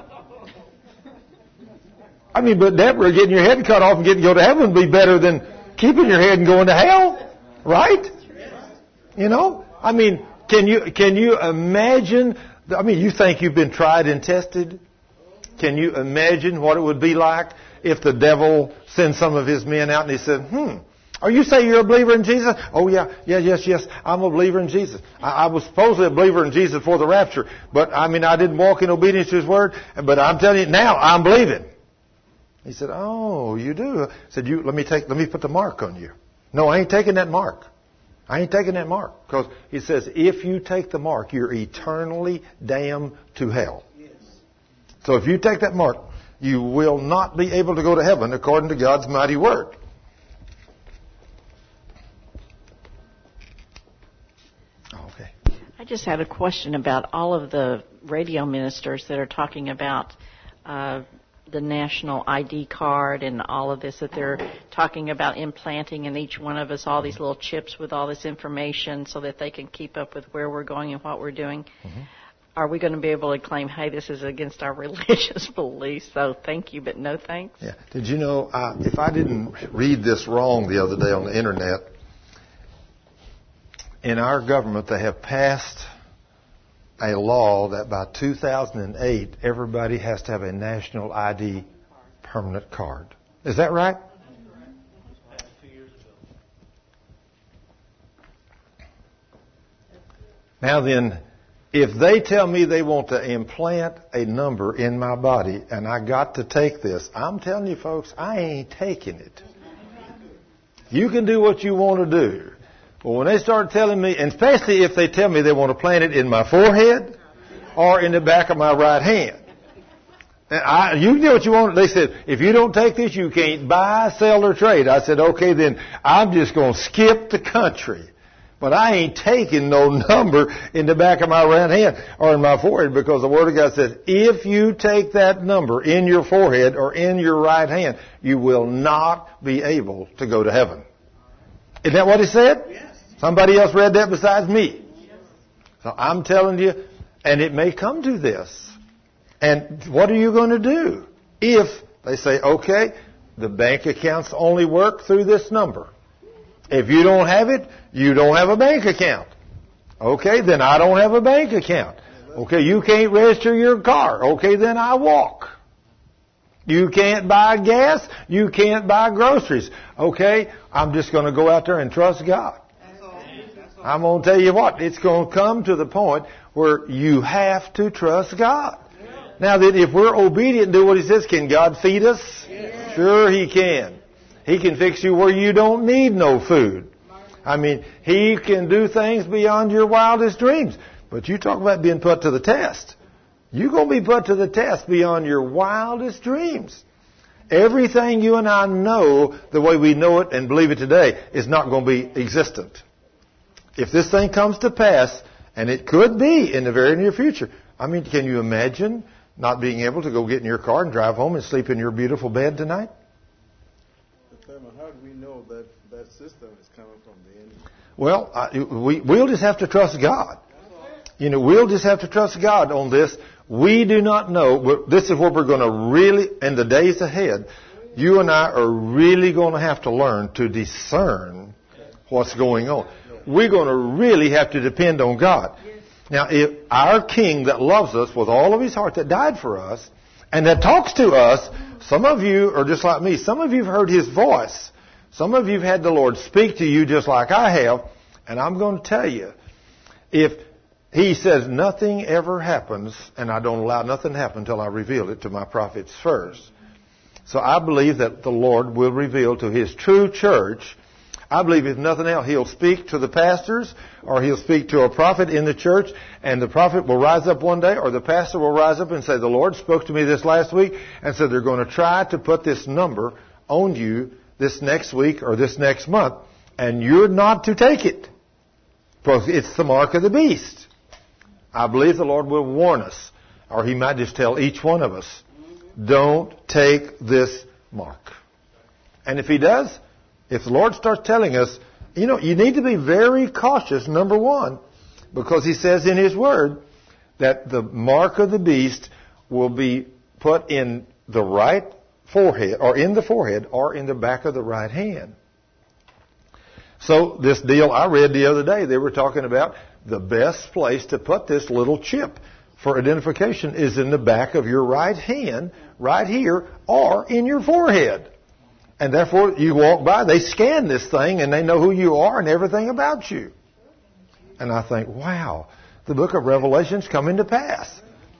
I mean, but Deborah, getting your head cut off and getting to go to heaven would be better than keeping your head and going to hell, right? You know, I mean, can you can you imagine? I mean, you think you've been tried and tested? Can you imagine what it would be like if the devil sent some of his men out and he said, "Hmm, are you saying you're a believer in Jesus?" "Oh yeah, yeah, yes, yes, I'm a believer in Jesus. I, I was supposedly a believer in Jesus for the rapture, but I mean, I didn't walk in obedience to His word. But I'm telling you now, I'm believing." He said, "Oh, you do?" I said, "You let me take, let me put the mark on you." "No, I ain't taking that mark. I ain't taking that mark." Because he says, if you take the mark, you're eternally damned to hell. Yes. So if you take that mark, you will not be able to go to heaven according to God's mighty word. Okay. I just had a question about all of the radio ministers that are talking about uh, the national I D card and all of this, that they're talking about implanting in each one of us all these little chips with all this information so that they can keep up with where we're going and what we're doing. Mm-hmm. Are we going to be able to claim, hey, this is against our religious beliefs, so thank you, but no thanks? Yeah. Did you know, uh, if I didn't read this wrong the other day on the Internet, in our government they have passed a law that by two thousand eight, everybody has to have a national I D permanent card. Is that right? Now then, if they tell me they want to implant a number in my body and I got to take this, I'm telling you folks, I ain't taking it. You can do what you want to do. But when they start telling me, and especially if they tell me they want to plant it in my forehead or in the back of my right hand. And I, you can do what you want. They said, if you don't take this, you can't buy, sell, or trade. I said, okay, then I'm just going to skip the country. But I ain't taking no number in the back of my right hand or in my forehead, because the Word of God says, if you take that number in your forehead or in your right hand, you will not be able to go to heaven. Isn't that what He said? Yes. Somebody else read that besides me. Yes. So I'm telling you, and it may come to this. And what are you going to do if they say, okay, the bank accounts only work through this number? If you don't have it, you don't have a bank account. Okay, then I don't have a bank account. Okay, you can't register your car. Okay, then I walk. You can't buy gas. You can't buy groceries. Okay, I'm just going to go out there and trust God. I'm going to tell you what, it's going to come to the point where you have to trust God. Now that if we're obedient and do what He says, can God feed us? Yes. Sure He can. He can fix you where you don't need no food. I mean, He can do things beyond your wildest dreams. But you talk about being put to the test. You're going to be put to the test beyond your wildest dreams. Everything you and I know, the way we know it and believe it today, is not going to be existent. If this thing comes to pass, and it could be in the very near future, I mean, can you imagine not being able to go get in your car and drive home and sleep in your beautiful bed tonight? How do we know that that system is coming from the enemy? Well, I, we, we'll just have to trust God. You know, we'll just have to trust God on this. We do not know. This is what we're going to really, in the days ahead, you and I are really going to have to learn to discern what's going on. We're going to really have to depend on God. Now, if our King that loves us with all of His heart, that died for us, and that talks to us, some of you are just like me. Some of you have heard His voice. Some of you have had the Lord speak to you just like I have. And I'm going to tell you, if He says nothing ever happens, and I don't allow nothing to happen until I reveal it to my prophets first. So I believe that the Lord will reveal to His true church. I believe if nothing else, He'll speak to the pastors, or He'll speak to a prophet in the church, and the prophet will rise up one day, or the pastor will rise up and say, the Lord spoke to me this last week, and said they're going to try to put this number on you this next week or this next month, and you're not to take it, because it's the mark of the beast. I believe the Lord will warn us, or He might just tell each one of us, don't take this mark. And if He does, if the Lord starts telling us, you know, you need to be very cautious, number one, because He says in His Word that the mark of the beast will be put in the right forehead, or in the forehead, or in the back of the right hand. So this deal I read the other day, they were talking about the best place to put this little chip for identification is in the back of your right hand, right here, or in your forehead. And therefore, you walk by, they scan this thing, and they know who you are and everything about you. And I think, wow, the book of Revelation's coming to pass.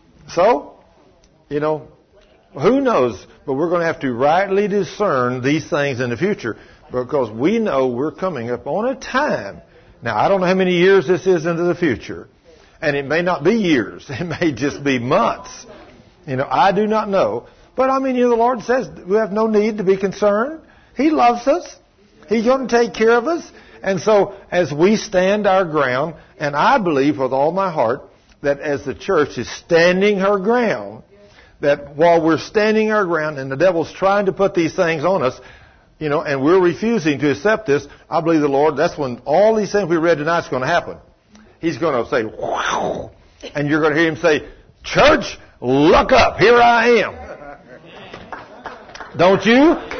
So, you know, who knows? But we're going to have to rightly discern these things in the future, because we know we're coming up on a time. Now, I don't know how many years this is into the future. And it may not be years. It may just be months. You know, I do not know. But, I mean, you know, the Lord says we have no need to be concerned. He loves us. He's going to take care of us. And so, as we stand our ground, and I believe with all my heart that as the church is standing her ground, that while we're standing our ground and the devil's trying to put these things on us, you know, and we're refusing to accept this, I believe the Lord, that's when all these things we read tonight is going to happen. He's going to say, wow, and you're going to hear him say, church, look up, here I am. Don't you?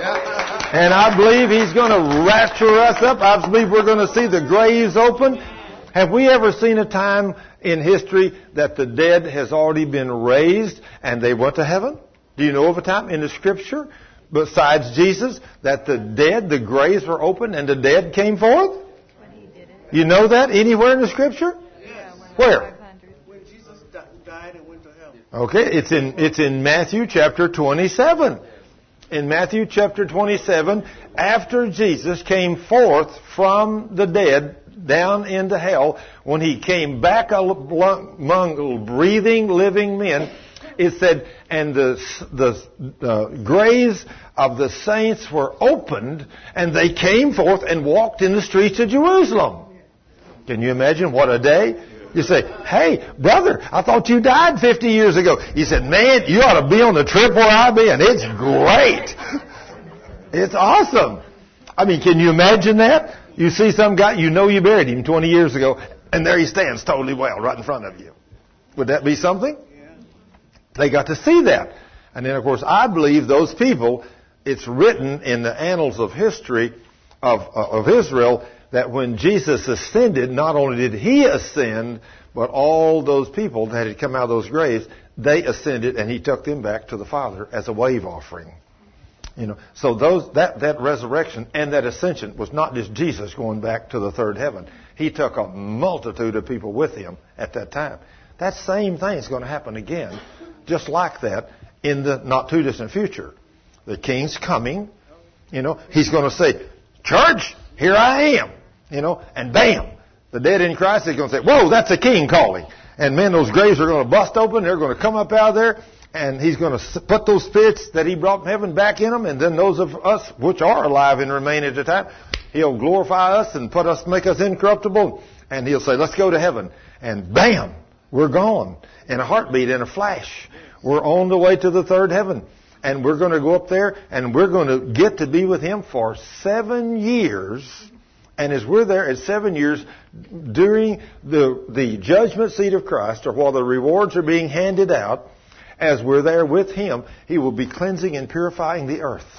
And I believe he's going to rapture us up. I believe we're going to see the graves open. Have we ever seen a time in history that the dead has already been raised and they went to heaven? Do you know of a time in the Scripture, besides Jesus, that the dead, the graves were opened and the dead came forth? You know that anywhere in the Scripture? Yes. Where? When Jesus died and went to heaven. Okay, it's in it's in Matthew chapter twenty-seven. In Matthew chapter twenty-seven, after Jesus came forth from the dead down into hell, when he came back among breathing, living men, it said, and the, the uh, graves of the saints were opened, and they came forth and walked in the streets of Jerusalem. Can you imagine what a day? You say, hey, brother, I thought you died fifty years ago. He said, man, you ought to be on the trip where I've been. It's great. It's awesome. I mean, can you imagine that? You see some guy, you know you buried him twenty years ago, and there he stands totally well right in front of you. Would that be something? Yeah. They got to see that. And then, of course, I believe those people, it's written in the annals of history of, uh, of Israel that when Jesus ascended, not only did he ascend, but all those people that had come out of those graves, they ascended, and he took them back to the Father as a wave offering. You know, so those that that resurrection and that ascension was not just Jesus going back to the third heaven. He took a multitude of people with him at that time. That same thing is going to happen again, just like that, in the not too distant future. The King's coming. You know, he's going to say, "Church, here I am." You know, and bam, the dead in Christ is going to say, "Whoa, that's a King calling." And man, those graves are going to bust open. They're going to come up out of there. And he's going to put those spirits that he brought from heaven back in them. And then those of us which are alive and remain at the time, he'll glorify us and put us, make us incorruptible. And he'll say, let's go to heaven. And bam, we're gone. In a heartbeat, in a flash. We're on the way to the third heaven. And we're going to go up there and we're going to get to be with him for seven years. And as we're there at seven years, during the, the judgment seat of Christ, or while the rewards are being handed out, as we're there with him, he will be cleansing and purifying the earth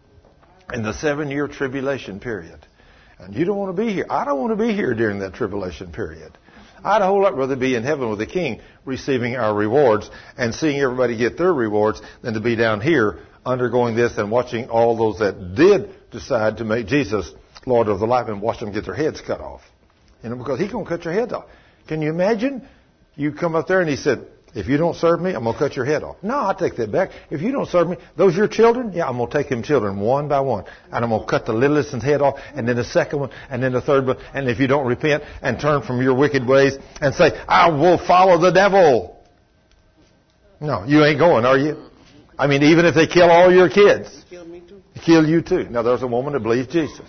in the seven-year tribulation period. And you don't want to be here. I don't want to be here during that tribulation period. I'd a whole lot rather be in heaven with the King receiving our rewards and seeing everybody get their rewards than to be down here undergoing this and watching all those that did decide to make Jesus Lord of the life and watch them get their heads cut off. You know, because he's going to cut your heads off. Can you imagine? You come up there and he said, if you don't serve me, I'm going to cut your head off. No, I take that back. If you don't serve me, those your children? Yeah, I'm going to take them children one by one. And I'm going to cut the littlest one's head off, and then the second one, and then the third one. And if you don't repent and turn from your wicked ways and say, I will follow the devil. No, you ain't going, are you? I mean, even if they kill all your kids. Kill me too. Kill you too. Now, there's a woman that believes Jesus.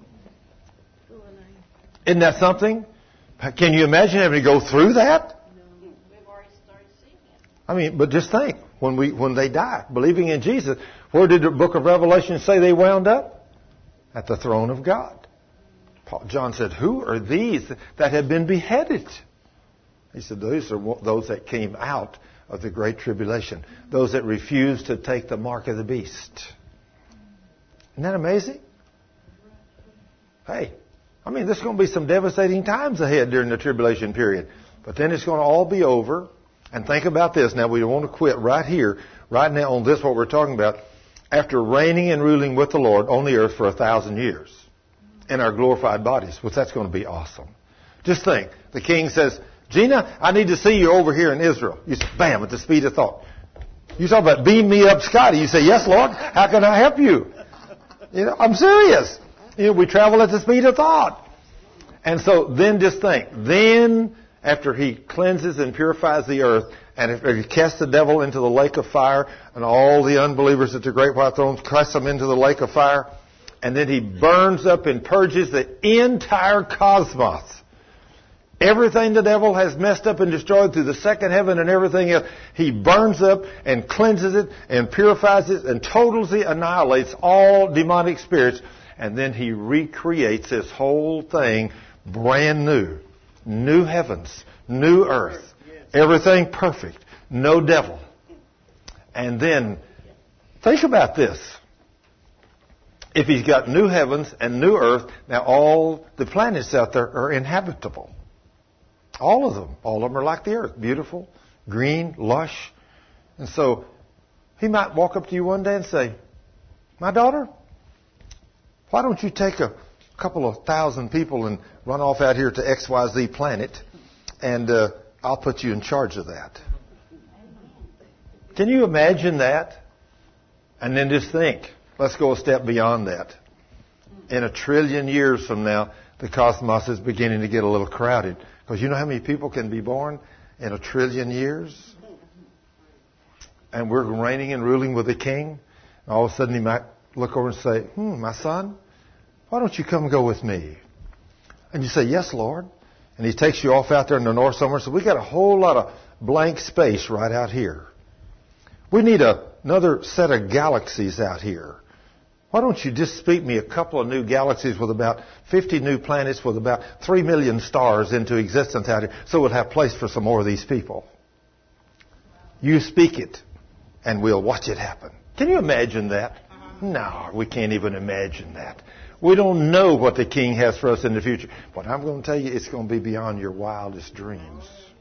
Isn't that something? Can you imagine having to go through that? I mean, but just think, when we when they die, believing in Jesus, where did the book of Revelation say they wound up? At the throne of God. Paul, John said, who are these that have been beheaded? He said, those are those that came out of the great tribulation. Those that refused to take the mark of the beast. Isn't that amazing? Hey, I mean, there's going to be some devastating times ahead during the tribulation period. But then it's going to all be over. And think about this. Now, we don't want to quit right here, right now on this, what we're talking about. After reigning and ruling with the Lord on the earth for a thousand years in our glorified bodies, which that's going to be awesome. Just think. The king says, Gina, I need to see you over here in Israel. You say, bam, at the speed of thought. You talk about beam me up, Scotty. You say, yes, Lord. How can I help you? You know, I'm serious. You know, we travel at the speed of thought. And so then just think. Then, after he cleanses and purifies the earth, and if he casts the devil into the lake of fire, and all the unbelievers at the great white throne casts them into the lake of fire, and then he burns up and purges the entire cosmos. Everything the devil has messed up and destroyed through the second heaven and everything else, he burns up and cleanses it and purifies it and totally annihilates all demonic spirits. And then he recreates this whole thing brand new. New heavens, new earth, everything perfect, no devil. And then, think about this. If he's got new heavens and new earth, now all the planets out there are inhabitable. All of them. All of them are like the earth. Beautiful, green, lush. And so, he might walk up to you one day and say, my daughter, why don't you take a couple of thousand people and run off out here to X Y Z planet, and uh, I'll put you in charge of that. Can you imagine that? And then just think, let's go a step beyond that. In a trillion years from now, the cosmos is beginning to get a little crowded. Because you know how many people can be born in a trillion years? And we're reigning and ruling with the king. And all of a sudden he might look over and say, hmm, my son, why don't you come go with me? And you say, yes, Lord. And he takes you off out there in the north somewhere. So we got a whole lot of blank space right out here. We need a, another set of galaxies out here. Why don't you just speak me a couple of new galaxies with about fifty new planets with about three million stars into existence out here so we'll have place for some more of these people. You speak it and we'll watch it happen. Can you imagine that? No, we can't even imagine that. We don't know what the king has for us in the future. But I'm going to tell you, it's going to be beyond your wildest dreams.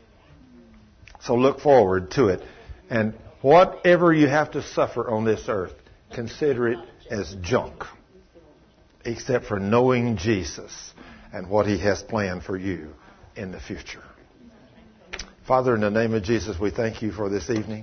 So look forward to it. And whatever you have to suffer on this earth, consider it as junk, except for knowing Jesus and what he has planned for you in the future. Father, in the name of Jesus, we thank you for this evening.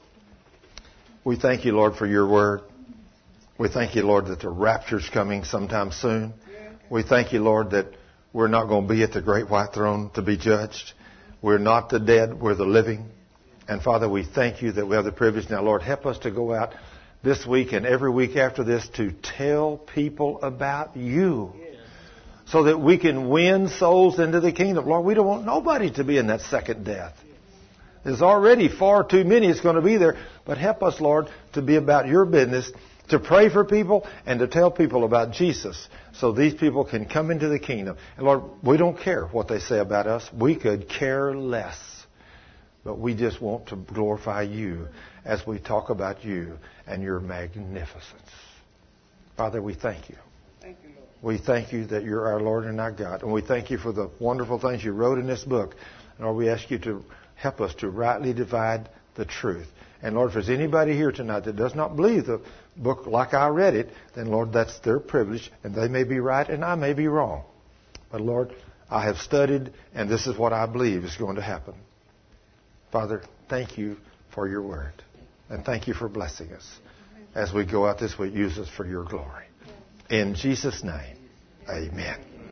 We thank you, Lord, for your word. We thank you, Lord, that the rapture's coming sometime soon. We thank you, Lord, that we're not going to be at the great white throne to be judged. We're not the dead, we're the living. And Father, we thank you that we have the privilege. Now, Lord, help us to go out this week and every week after this to tell people about you so that we can win souls into the kingdom. Lord, we don't want nobody to be in that second death. There's already far too many that's going to be there. But help us, Lord, to be about your business, to pray for people and to tell people about Jesus so these people can come into the kingdom. And Lord, we don't care what they say about us. We could care less. But we just want to glorify you as we talk about you and your magnificence. Father, we thank you. Thank you, Lord. We thank you that you're our Lord and our God. And we thank you for the wonderful things you wrote in this book. And Lord, we ask you to help us to rightly divide the truth. And Lord, if there's anybody here tonight that does not believe the book like I read it, then Lord, that's their privilege. And they may be right and I may be wrong. But Lord, I have studied and this is what I believe is going to happen. Father, thank you for your word. And thank you for blessing us as we go out this week. Use us for your glory. In Jesus' name, amen.